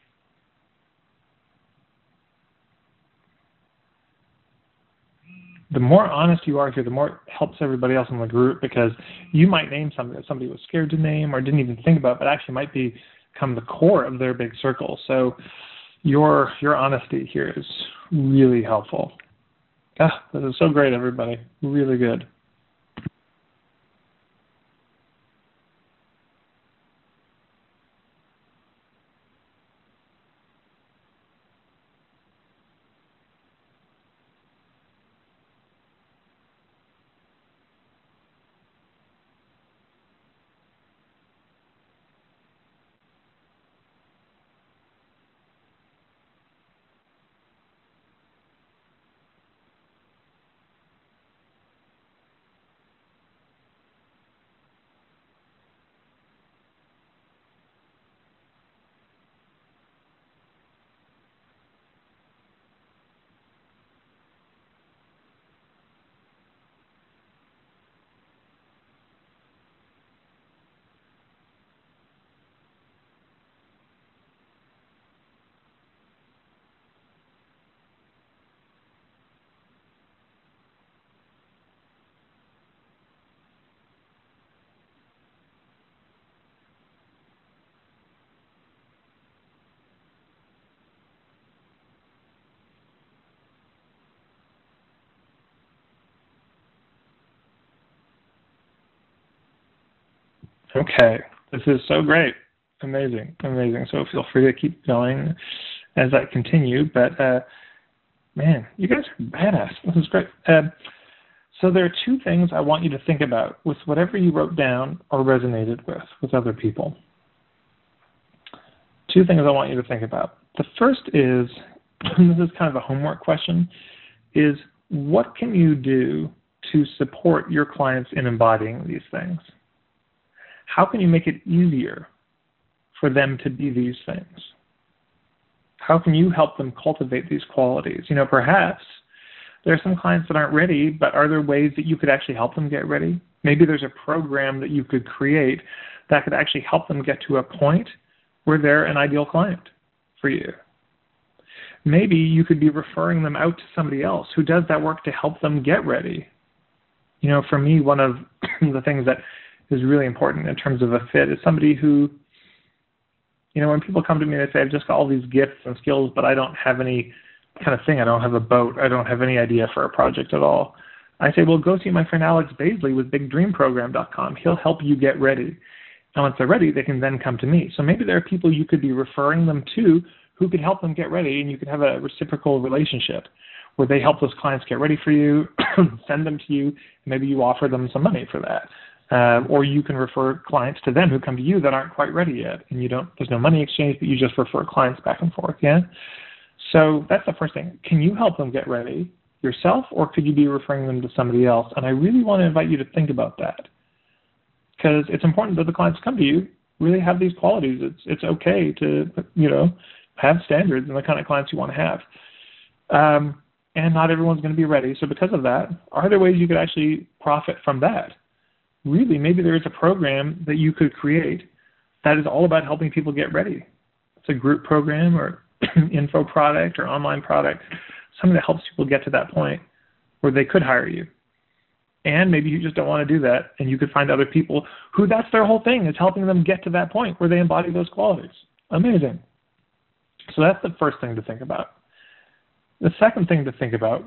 Speaker 1: The more honest you are here, the more it helps everybody else in the group, because you might name something that somebody was scared to name or didn't even think about, but actually might be, become the core of their big circle. So your your honesty here is really helpful. Ah, this is so great, everybody. Really good. Okay, this is so great. Amazing, amazing. So feel free to keep going as I continue. But, uh, man, you guys are badass. This is great. Uh, so there are two things I want you to think about with whatever you wrote down or resonated with, with other people. Two things I want you to think about. The first is, and this is kind of a homework question, is what can you do to support your clients in embodying these things? How can you make it easier for them to be these things? How can you help them cultivate these qualities? You know, perhaps there are some clients that aren't ready, but are there ways that you could actually help them get ready? Maybe there's a program that you could create that could actually help them get to a point where they're an ideal client for you. Maybe you could be referring them out to somebody else who does that work to help them get ready. You know, for me, one of the things that is really important in terms of a fit is somebody who, you know, when people come to me and they say, I've just got all these gifts and skills, but I don't have any kind of thing. I don't have a boat. I don't have any idea for a project at all. I say, well, go see my friend Alex Baisley with big dream program dot com. He'll help you get ready. And once they're ready, they can then come to me. So maybe there are people you could be referring them to who could help them get ready, and you could have a reciprocal relationship where they help those clients get ready for you, send them to you, and maybe you offer them some money for that. Uh, or you can refer clients to them who come to you that aren't quite ready yet, and you don't. There's no money exchange, but you just refer clients back and forth. Yeah. So that's the first thing. Can you help them get ready yourself, or could you be referring them to somebody else? And I really want to invite you to think about that, because it's important that the clients come to you really have these qualities. It's it's okay to, you know, have standards and the kind of clients you want to have. Um, and not everyone's going to be ready. So because of that, are there ways you could actually profit from that? Really, maybe there is a program that you could create that is all about helping people get ready. It's a group program or info product or online product, something that helps people get to that point where they could hire you. And maybe you just don't want to do that, and you could find other people who that's their whole thing, is helping them get to that point where they embody those qualities. Amazing. So that's the first thing to think about. The second thing to think about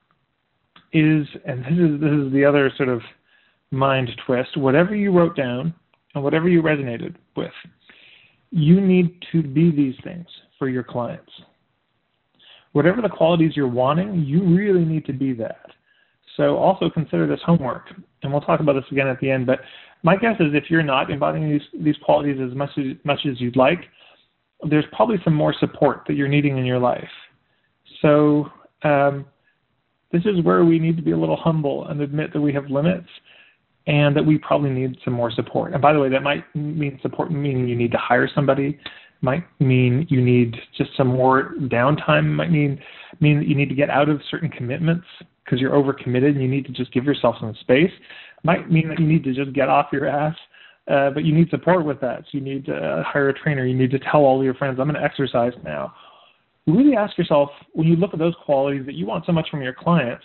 Speaker 1: is, and this is this is the other sort of mind twist, whatever you wrote down and whatever you resonated with, you need to be these things for your clients. Whatever the qualities you're wanting, you really need to be that. So also consider this homework, and we'll talk about this again at the end, but my guess is if you're not embodying these, these qualities as much as, much as you'd like, there's probably some more support that you're needing in your life. So um, this is where we need to be a little humble and admit that we have limits and that we probably need some more support. And by the way, that might mean support meaning you need to hire somebody, might mean you need just some more downtime, might mean, mean that you need to get out of certain commitments because you're overcommitted and you need to just give yourself some space. Might mean that you need to just get off your ass, uh, but you need support with that. So you need to uh, hire a trainer. You need to tell all your friends, I'm going to exercise now. Really ask yourself, when you look at those qualities that you want so much from your clients,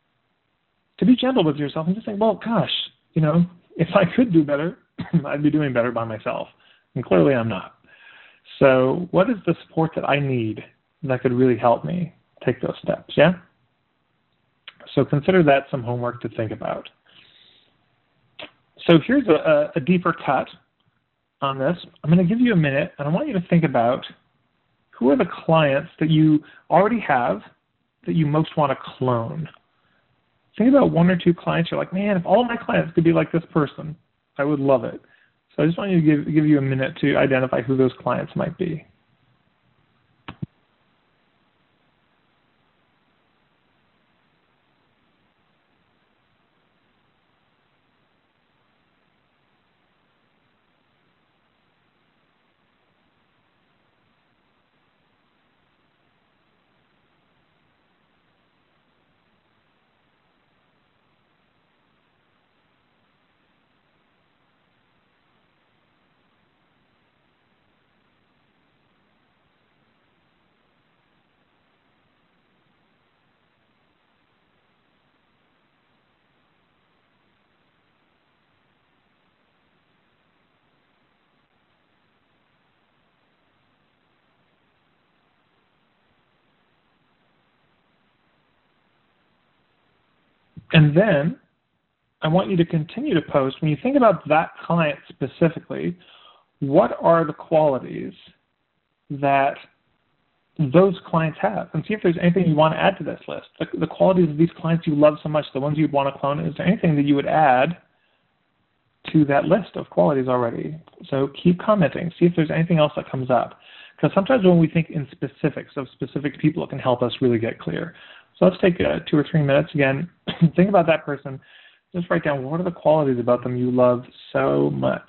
Speaker 1: to be gentle with yourself and just think, well, gosh, you know, if I could do better, I'd be doing better by myself. And clearly I'm not. So what is the support that I need that could really help me take those steps, yeah? So consider that some homework to think about. So here's a, a deeper cut on this. I'm going to give you a minute, and I want you to think about who are the clients that you already have that you most want to clone. Think about one or two clients. You're like, man, if all of my clients could be like this person, I would love it. So I just want you to give, give you a minute to identify who those clients might be. And then I want you to continue to post, when you think about that client specifically, what are the qualities that those clients have? And see if there's anything you want to add to this list. The, the qualities of these clients you love so much, the ones you'd want to clone, is there anything that you would add to that list of qualities already? So keep commenting. See if there's anything else that comes up. Because sometimes when we think in specifics of specific people, it can help us really get clear. So let's take uh, two or three minutes again. Think about that person. Just write down, what are the qualities about them you love so much?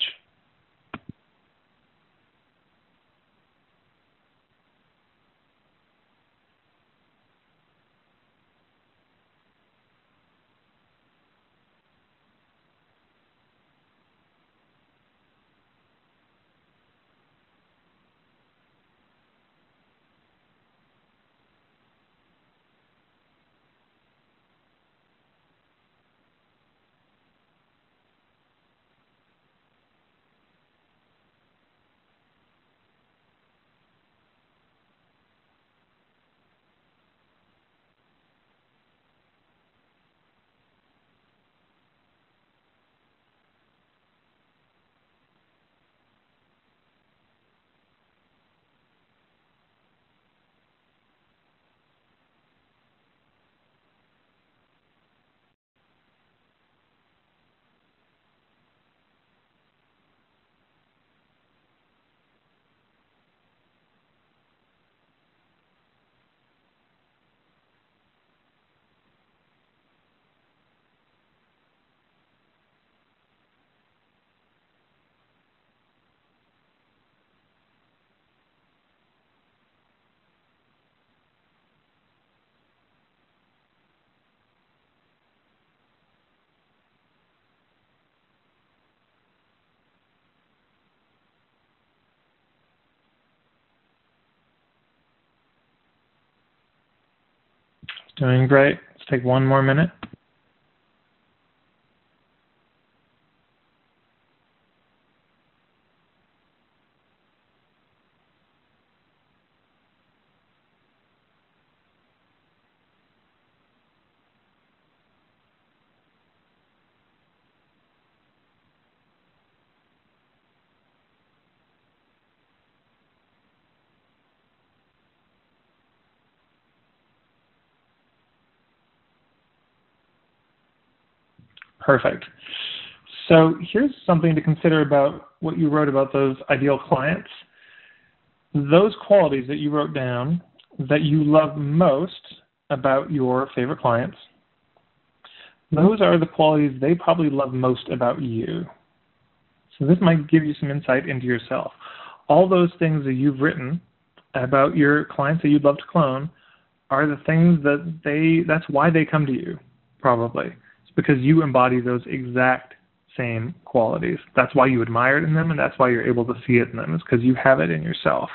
Speaker 1: Doing great. Let's take one more minute. Perfect. So here's something to consider about what you wrote about those ideal clients. Those qualities that you wrote down that you love most about your favorite clients, those are the qualities they probably love most about you. So this might give you some insight into yourself. All those things that you've written about your clients that you'd love to clone are the things that they, that's why they come to you, probably. It's because you embody those exact same qualities. That's why you admire it in them, and that's why you're able to see it in them. It's because you have it in yourself.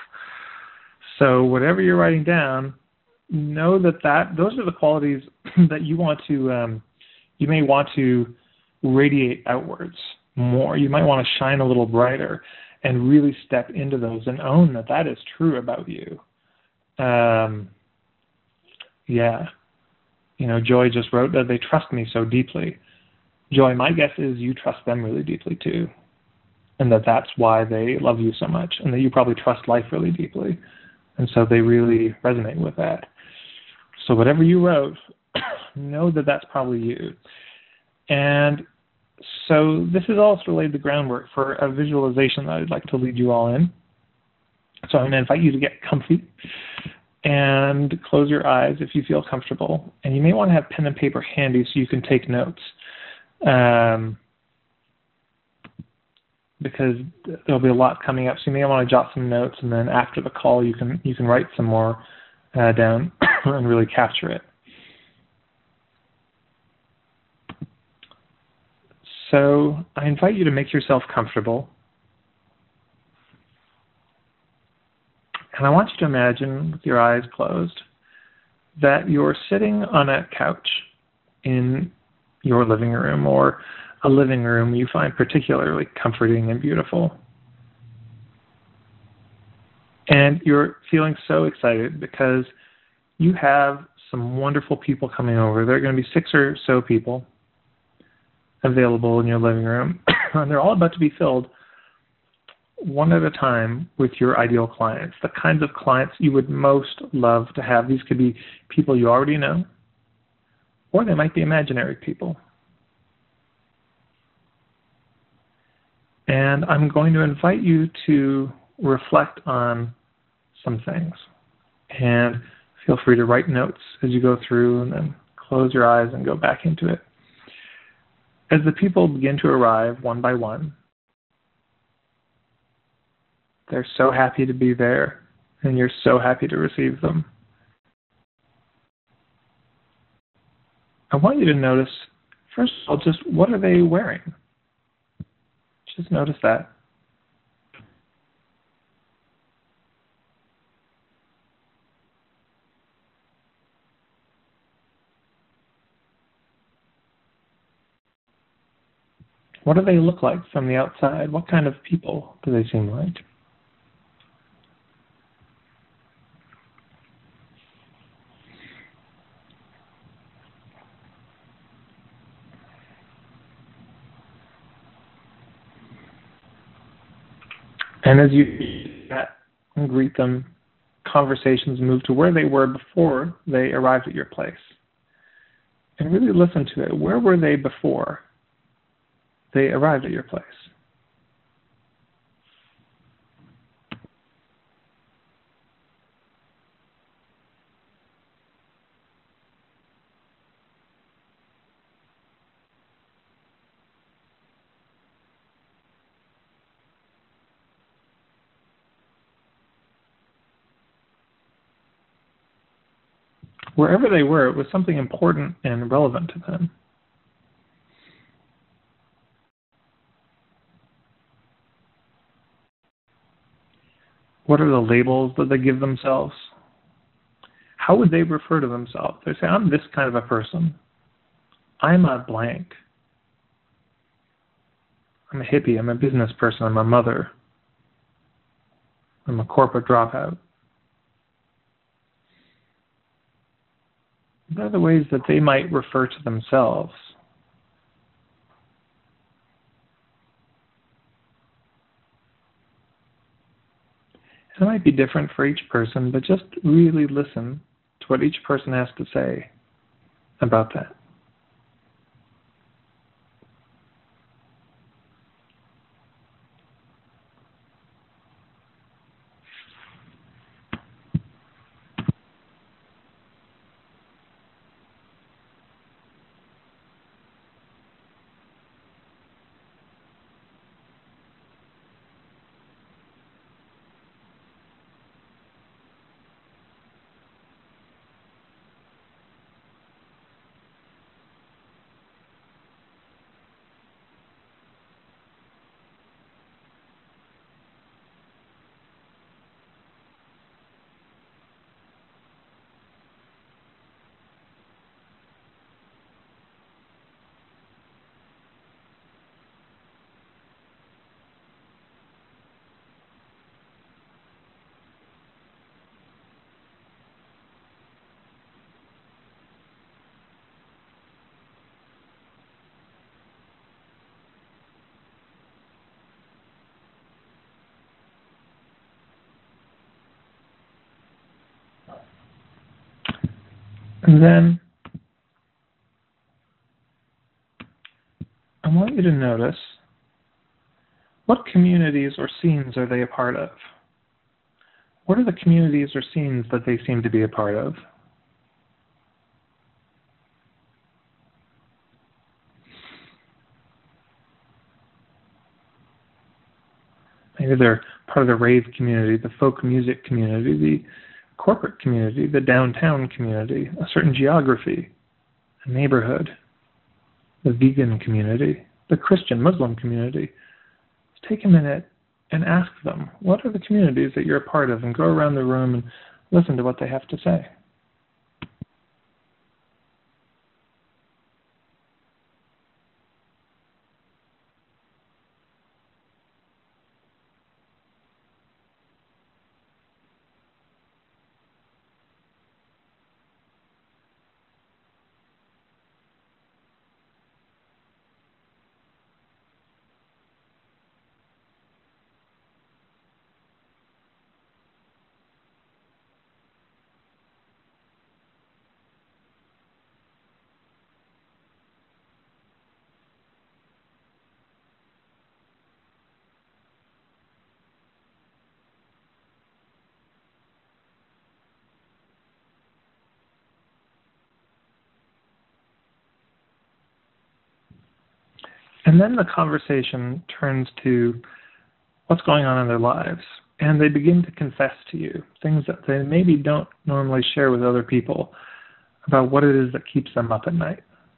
Speaker 1: So whatever you're writing down, know that, that those are the qualities that you want to, um, you may want to radiate outwards more. You might want to shine a little brighter and really step into those and own that that is true about you. Um, yeah. You know, Joy just wrote that they trust me so deeply. Joy, my guess is you trust them really deeply too, and that that's why they love you so much, and that you probably trust life really deeply, and so they really resonate with that. So whatever you wrote, know that that's probably you. And so this is also laid the groundwork for a visualization that I'd like to lead you all in. So I'm going to invite you to get comfy and close your eyes if you feel comfortable. And you may want to have pen and paper handy so you can take notes. Um, because there'll be a lot coming up. So you may want to jot some notes, and then after the call you can you can write some more uh, down and really capture it. So I invite you to make yourself comfortable. And I want you to imagine, with your eyes closed, that you're sitting on a couch in your living room, or a living room you find particularly comforting and beautiful. And you're feeling so excited because you have some wonderful people coming over. There are going to be six or so people available in your living room, and they're all about to be filled one at a time with your ideal clients, the kinds of clients you would most love to have. These could be people you already know, or they might be imaginary people. And I'm going to invite you to reflect on some things. And feel free to write notes as you go through, and then close your eyes and go back into it. As the people begin to arrive one by one, they're so happy to be there, and you're so happy to receive them. I want you to notice, first of all, just what are they wearing? Just notice that. What do they look like from the outside? What kind of people do they seem like? And as you chat and greet them, conversations move to where they were before they arrived at your place. And really listen to it. Where were they before they arrived at your place? Wherever they were, it was something important and relevant to them. What are the labels that they give themselves? how would they refer to themselves? They say, I'm this kind of a person. I'm a blank. I'm a hippie. I'm a business person. I'm a mother. I'm a corporate dropout. What are the ways that they might refer to themselves? It might be different for each person, but just really listen to what each person has to say about that. And then I want you to notice, what communities or scenes are they a part of? What are the communities or scenes that they seem to be a part of? Maybe they're part of the rave community, the folk music community, the corporate community, the downtown community, a certain geography, a neighborhood, the vegan community, the Christian Muslim community. Just take a minute and ask them, what are the communities that you're a part of? And go around the room and listen to what they have to say. And then the conversation turns to what's going on in their lives. And they begin to confess to you things that they maybe don't normally share with other people about what it is that keeps them up at night.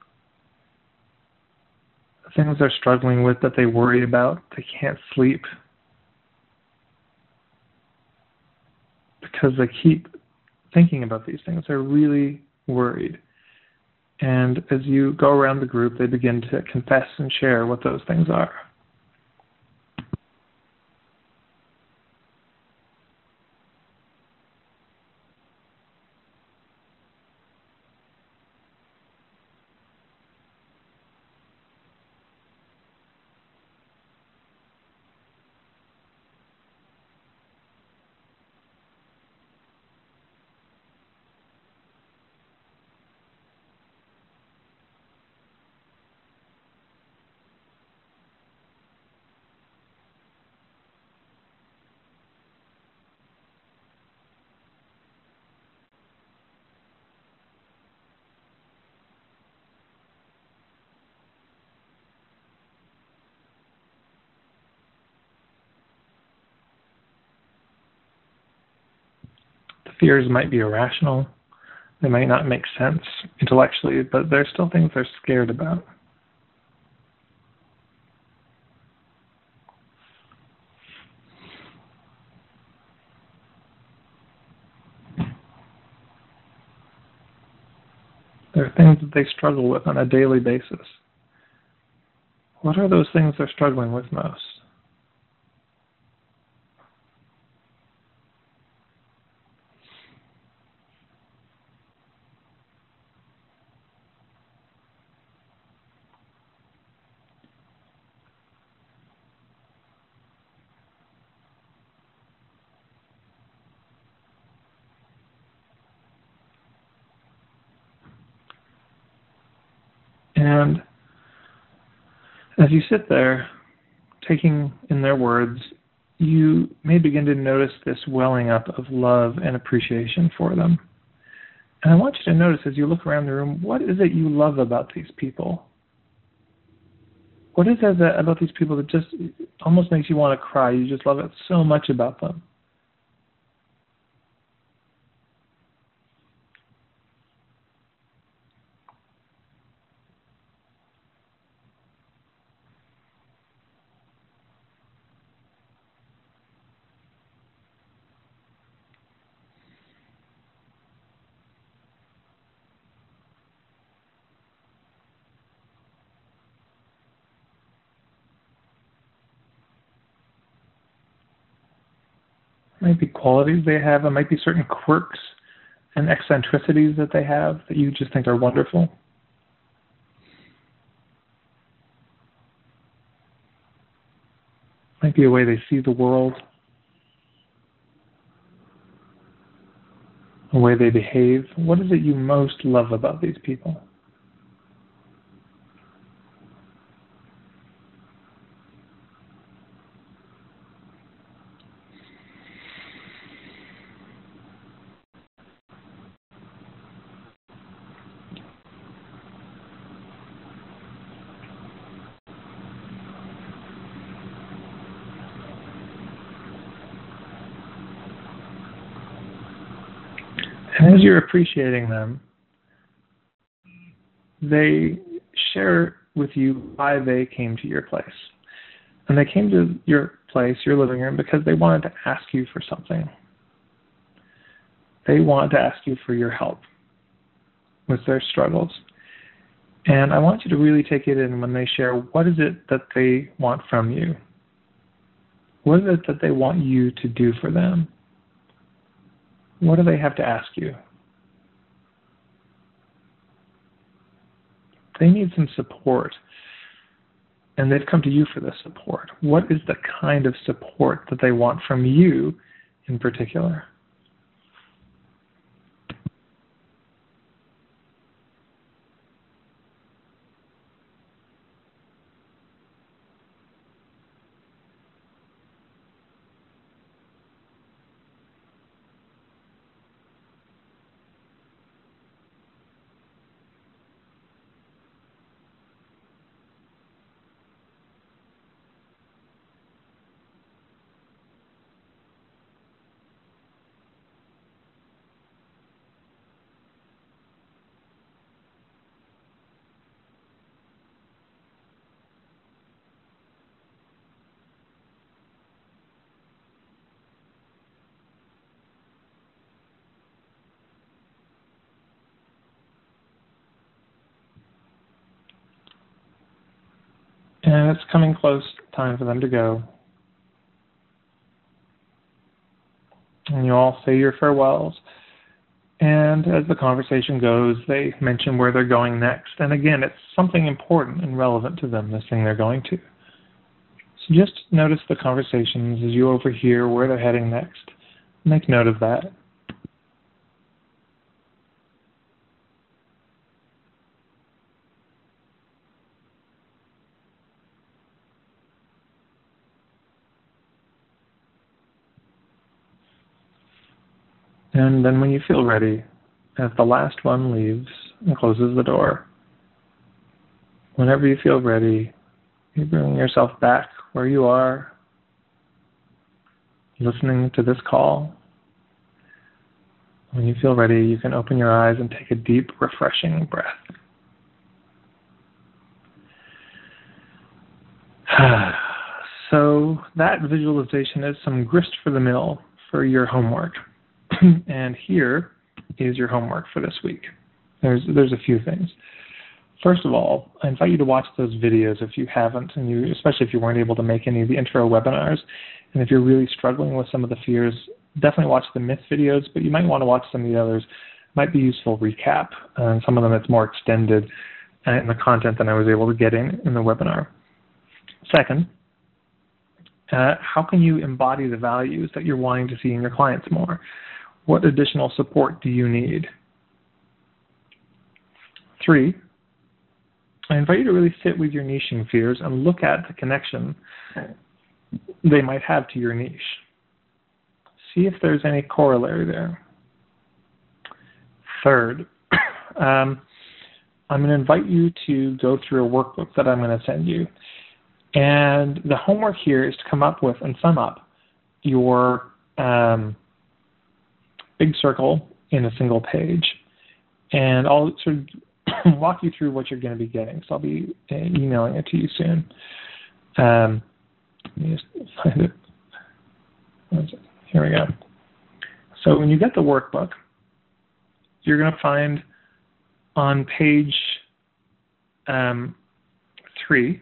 Speaker 1: Things they're struggling with, that they worry about, they can't sleep because they keep thinking about these things. They're really worried. And as you go around the group, they begin to confess and share what those things are. The fears might be irrational. They might not make sense intellectually, but they're still things they're scared about. There are things that they struggle with on a daily basis. What are those things they're struggling with most? And as you sit there, taking in their words, you may begin to notice this welling up of love and appreciation for them. And I want you to notice as you look around the room, what is it you love about these people? What is it about these people that just almost makes you want to cry? You just love it so much about them. It might be qualities they have. It might be certain quirks and eccentricities that they have that you just think are wonderful. It might be a way they see the world, the way they behave. What is it you most love about these people? And as you're appreciating them, they share with you why they came to your place. And they came to your place, your living room, because they wanted to ask you for something. They wanted to ask you for your help with their struggles. And I want you to really take it in when they share, what is it that they want from you? What is it that they want you to do for them? What do they have to ask you? They need some support, and they've come to you for this support. What is the kind of support that they want from you in particular? And it's coming close time for them to go. And you all say your farewells. And as the conversation goes, they mention where they're going next. And again, it's something important and relevant to them, this thing they're going to. So just notice the conversations as you overhear where they're heading next. Make note of that. And then when you feel ready, as the last one leaves and closes the door, whenever you feel ready, you bring yourself back where you are, listening to this call. When you feel ready, you can open your eyes and take a deep, refreshing breath. So that visualization is some grist for the mill for your homework. And here is your homework for this week. There's, there's a few things. First of all, I invite you to watch those videos if you haven't, and you, especially if you weren't able to make any of the intro webinars. And if you're really struggling with some of the fears, definitely watch the myth videos, but you might want to watch some of the others. It might be useful recap. And some of them it's more extended uh, in the content than I was able to get in in the webinar. Second, uh, how can you embody the values that you're wanting to see in your clients more? What additional support do you need? Three, I invite you to really sit with your niching fears and look at the connection they might have to your niche. See if there's any corollary there. Third, um, I'm going to invite you to go through a workbook that I'm going to send you. And the homework here is to come up with and sum up your um, big circle in a single page. And I'll sort of walk you through what you're going to be getting. So I'll be emailing it to you soon. Um, let me just find it. Here we go. So when you get the workbook, you're going to find on page um, three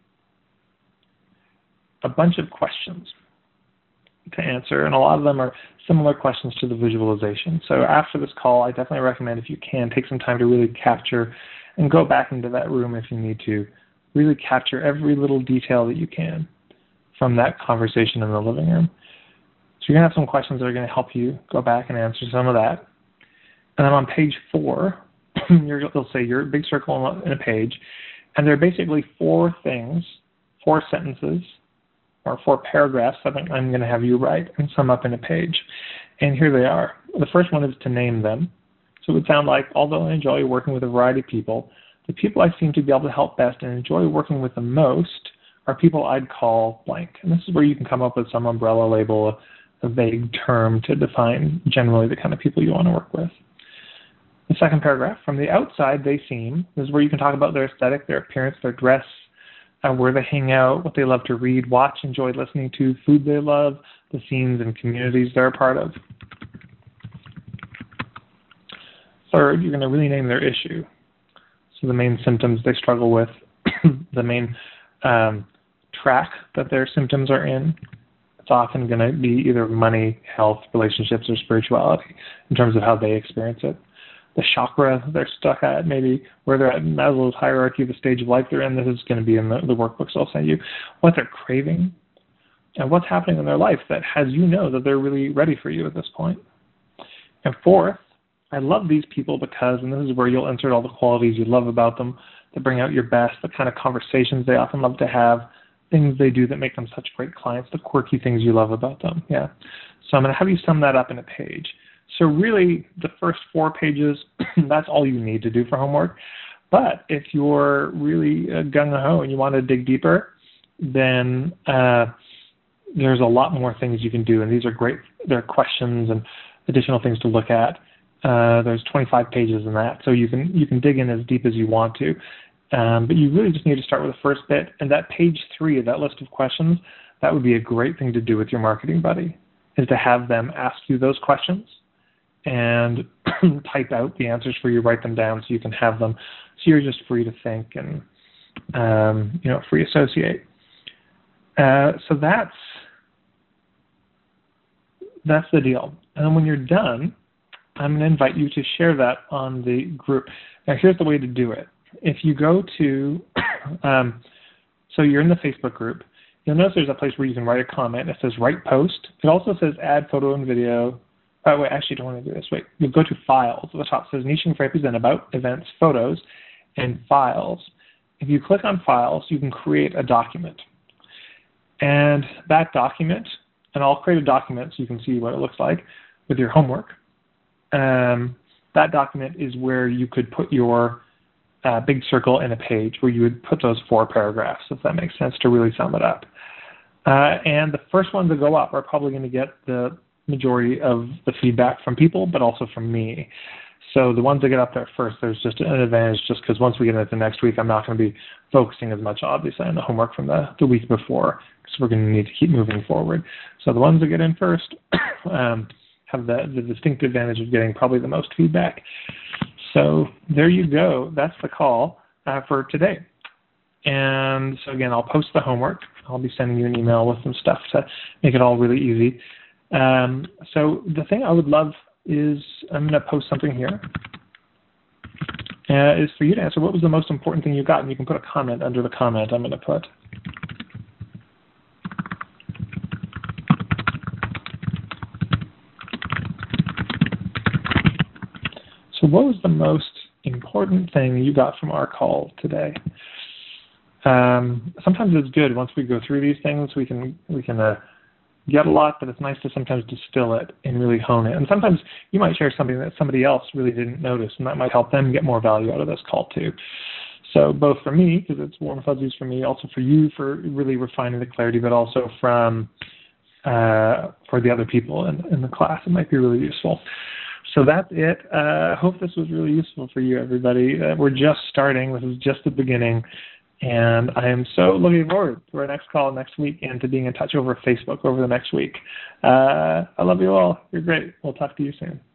Speaker 1: a bunch of questions to answer, and a lot of them are similar questions to the visualization. So after this call, I definitely recommend, if you can, take some time to really capture and go back into that room if you need to, really capture every little detail that you can from that conversation in the living room. So you're going to have some questions that are going to help you go back and answer some of that. And then on page four, you're, you'll say your big circle in a page, and there are basically four things, four sentences, or four paragraphs that I'm going to have you write and sum up in a page. And here they are. The first one is to name them. So it would sound like, although I enjoy working with a variety of people, the people I seem to be able to help best and enjoy working with the most are people I'd call blank. And this is where you can come up with some umbrella label, a vague term to define generally the kind of people you want to work with. The second paragraph, from the outside they seem, this is where you can talk about their aesthetic, their appearance, their dress, uh, where they hang out, what they love to read, watch, enjoy listening to, food they love, the scenes and communities they're a part of. Third, you're going to really name their issue. So the main symptoms they struggle with, the main um, track that their symptoms are in. It's often going to be either money, health, relationships, or spirituality in terms of how they experience it. The chakra they're stuck at, maybe where they're at in Maslow's hierarchy, the stage of life they're in. This is going to be in the, the workbooks I'll send you. What they're craving and what's happening in their life that has you know that they're really ready for you at this point. And fourth, I love these people because, and this is where you'll insert all the qualities you love about them that bring out your best, the kind of conversations they often love to have, things they do that make them such great clients, the quirky things you love about them. Yeah. So I'm going to have you sum that up in a page. So really, the first four pages, that's all you need to do for homework. But if you're really uh, gung-ho and you want to dig deeper, then uh, there's a lot more things you can do. And these are great. There are questions and additional things to look at. Uh, there's twenty-five pages in that, so you can you can dig in as deep as you want to. Um, but you really just need to start with the first bit. And that page three of that list of questions, that would be a great thing to do with your marketing buddy, is to have them ask you those questions and type out the answers for you, write them down so you can have them, so you're just free to think and, um, you know, free associate. Uh, so that's, that's the deal. And then when you're done, I'm going to invite you to share that on the group. Now, here's the way to do it. If you go to, um, so you're in the Facebook group, you'll notice there's a place where you can write a comment. It says write post. It also says add photo and video. Oh, wait, actually, I don't want to do this. Wait, you go to files. At the top it says Niching for Hippies and about events, photos, and files. If you click on files, you can create a document. And that document, and I'll create a document so you can see what it looks like with your homework. Um, that document is where you could put your uh, big circle in a page, where you would put those four paragraphs, if that makes sense, to really sum it up. Uh, and the first ones that go up are probably going to get the majority of the feedback from people, but also from me. So the ones that get up there first, there's just an advantage just because once we get into next week, I'm not going to be focusing as much, obviously, on the homework from the, the week before, because we're going to need to keep moving forward. So the ones that get in first um, have the, the distinct advantage of getting probably the most feedback. So there you go. That's the call uh, for today. And so again, I'll post the homework. I'll be sending you an email with some stuff to make it all really easy. Um, so the thing I would love is, I'm going to post something here, uh, is for you to answer what was the most important thing you got. And you can put a comment under the comment I'm going to put. So what was the most important thing you got from our call today? Um, sometimes it's good once we go through these things, we can we can uh, get a lot, but it's nice to sometimes distill it and really hone it. And sometimes you might share something that somebody else really didn't notice, and that might help them get more value out of this call too. So both for me, because it's warm fuzzies for me, also for you for really refining the clarity, but also from uh, for the other people in, in the class, it might be really useful. So that's it. I uh, hope this was really useful for you, everybody. Uh, we're just starting. This is just the beginning. And I am so looking forward to our next call next week and to being in touch over Facebook over the next week. Uh, I love you all. You're great. We'll talk to you soon.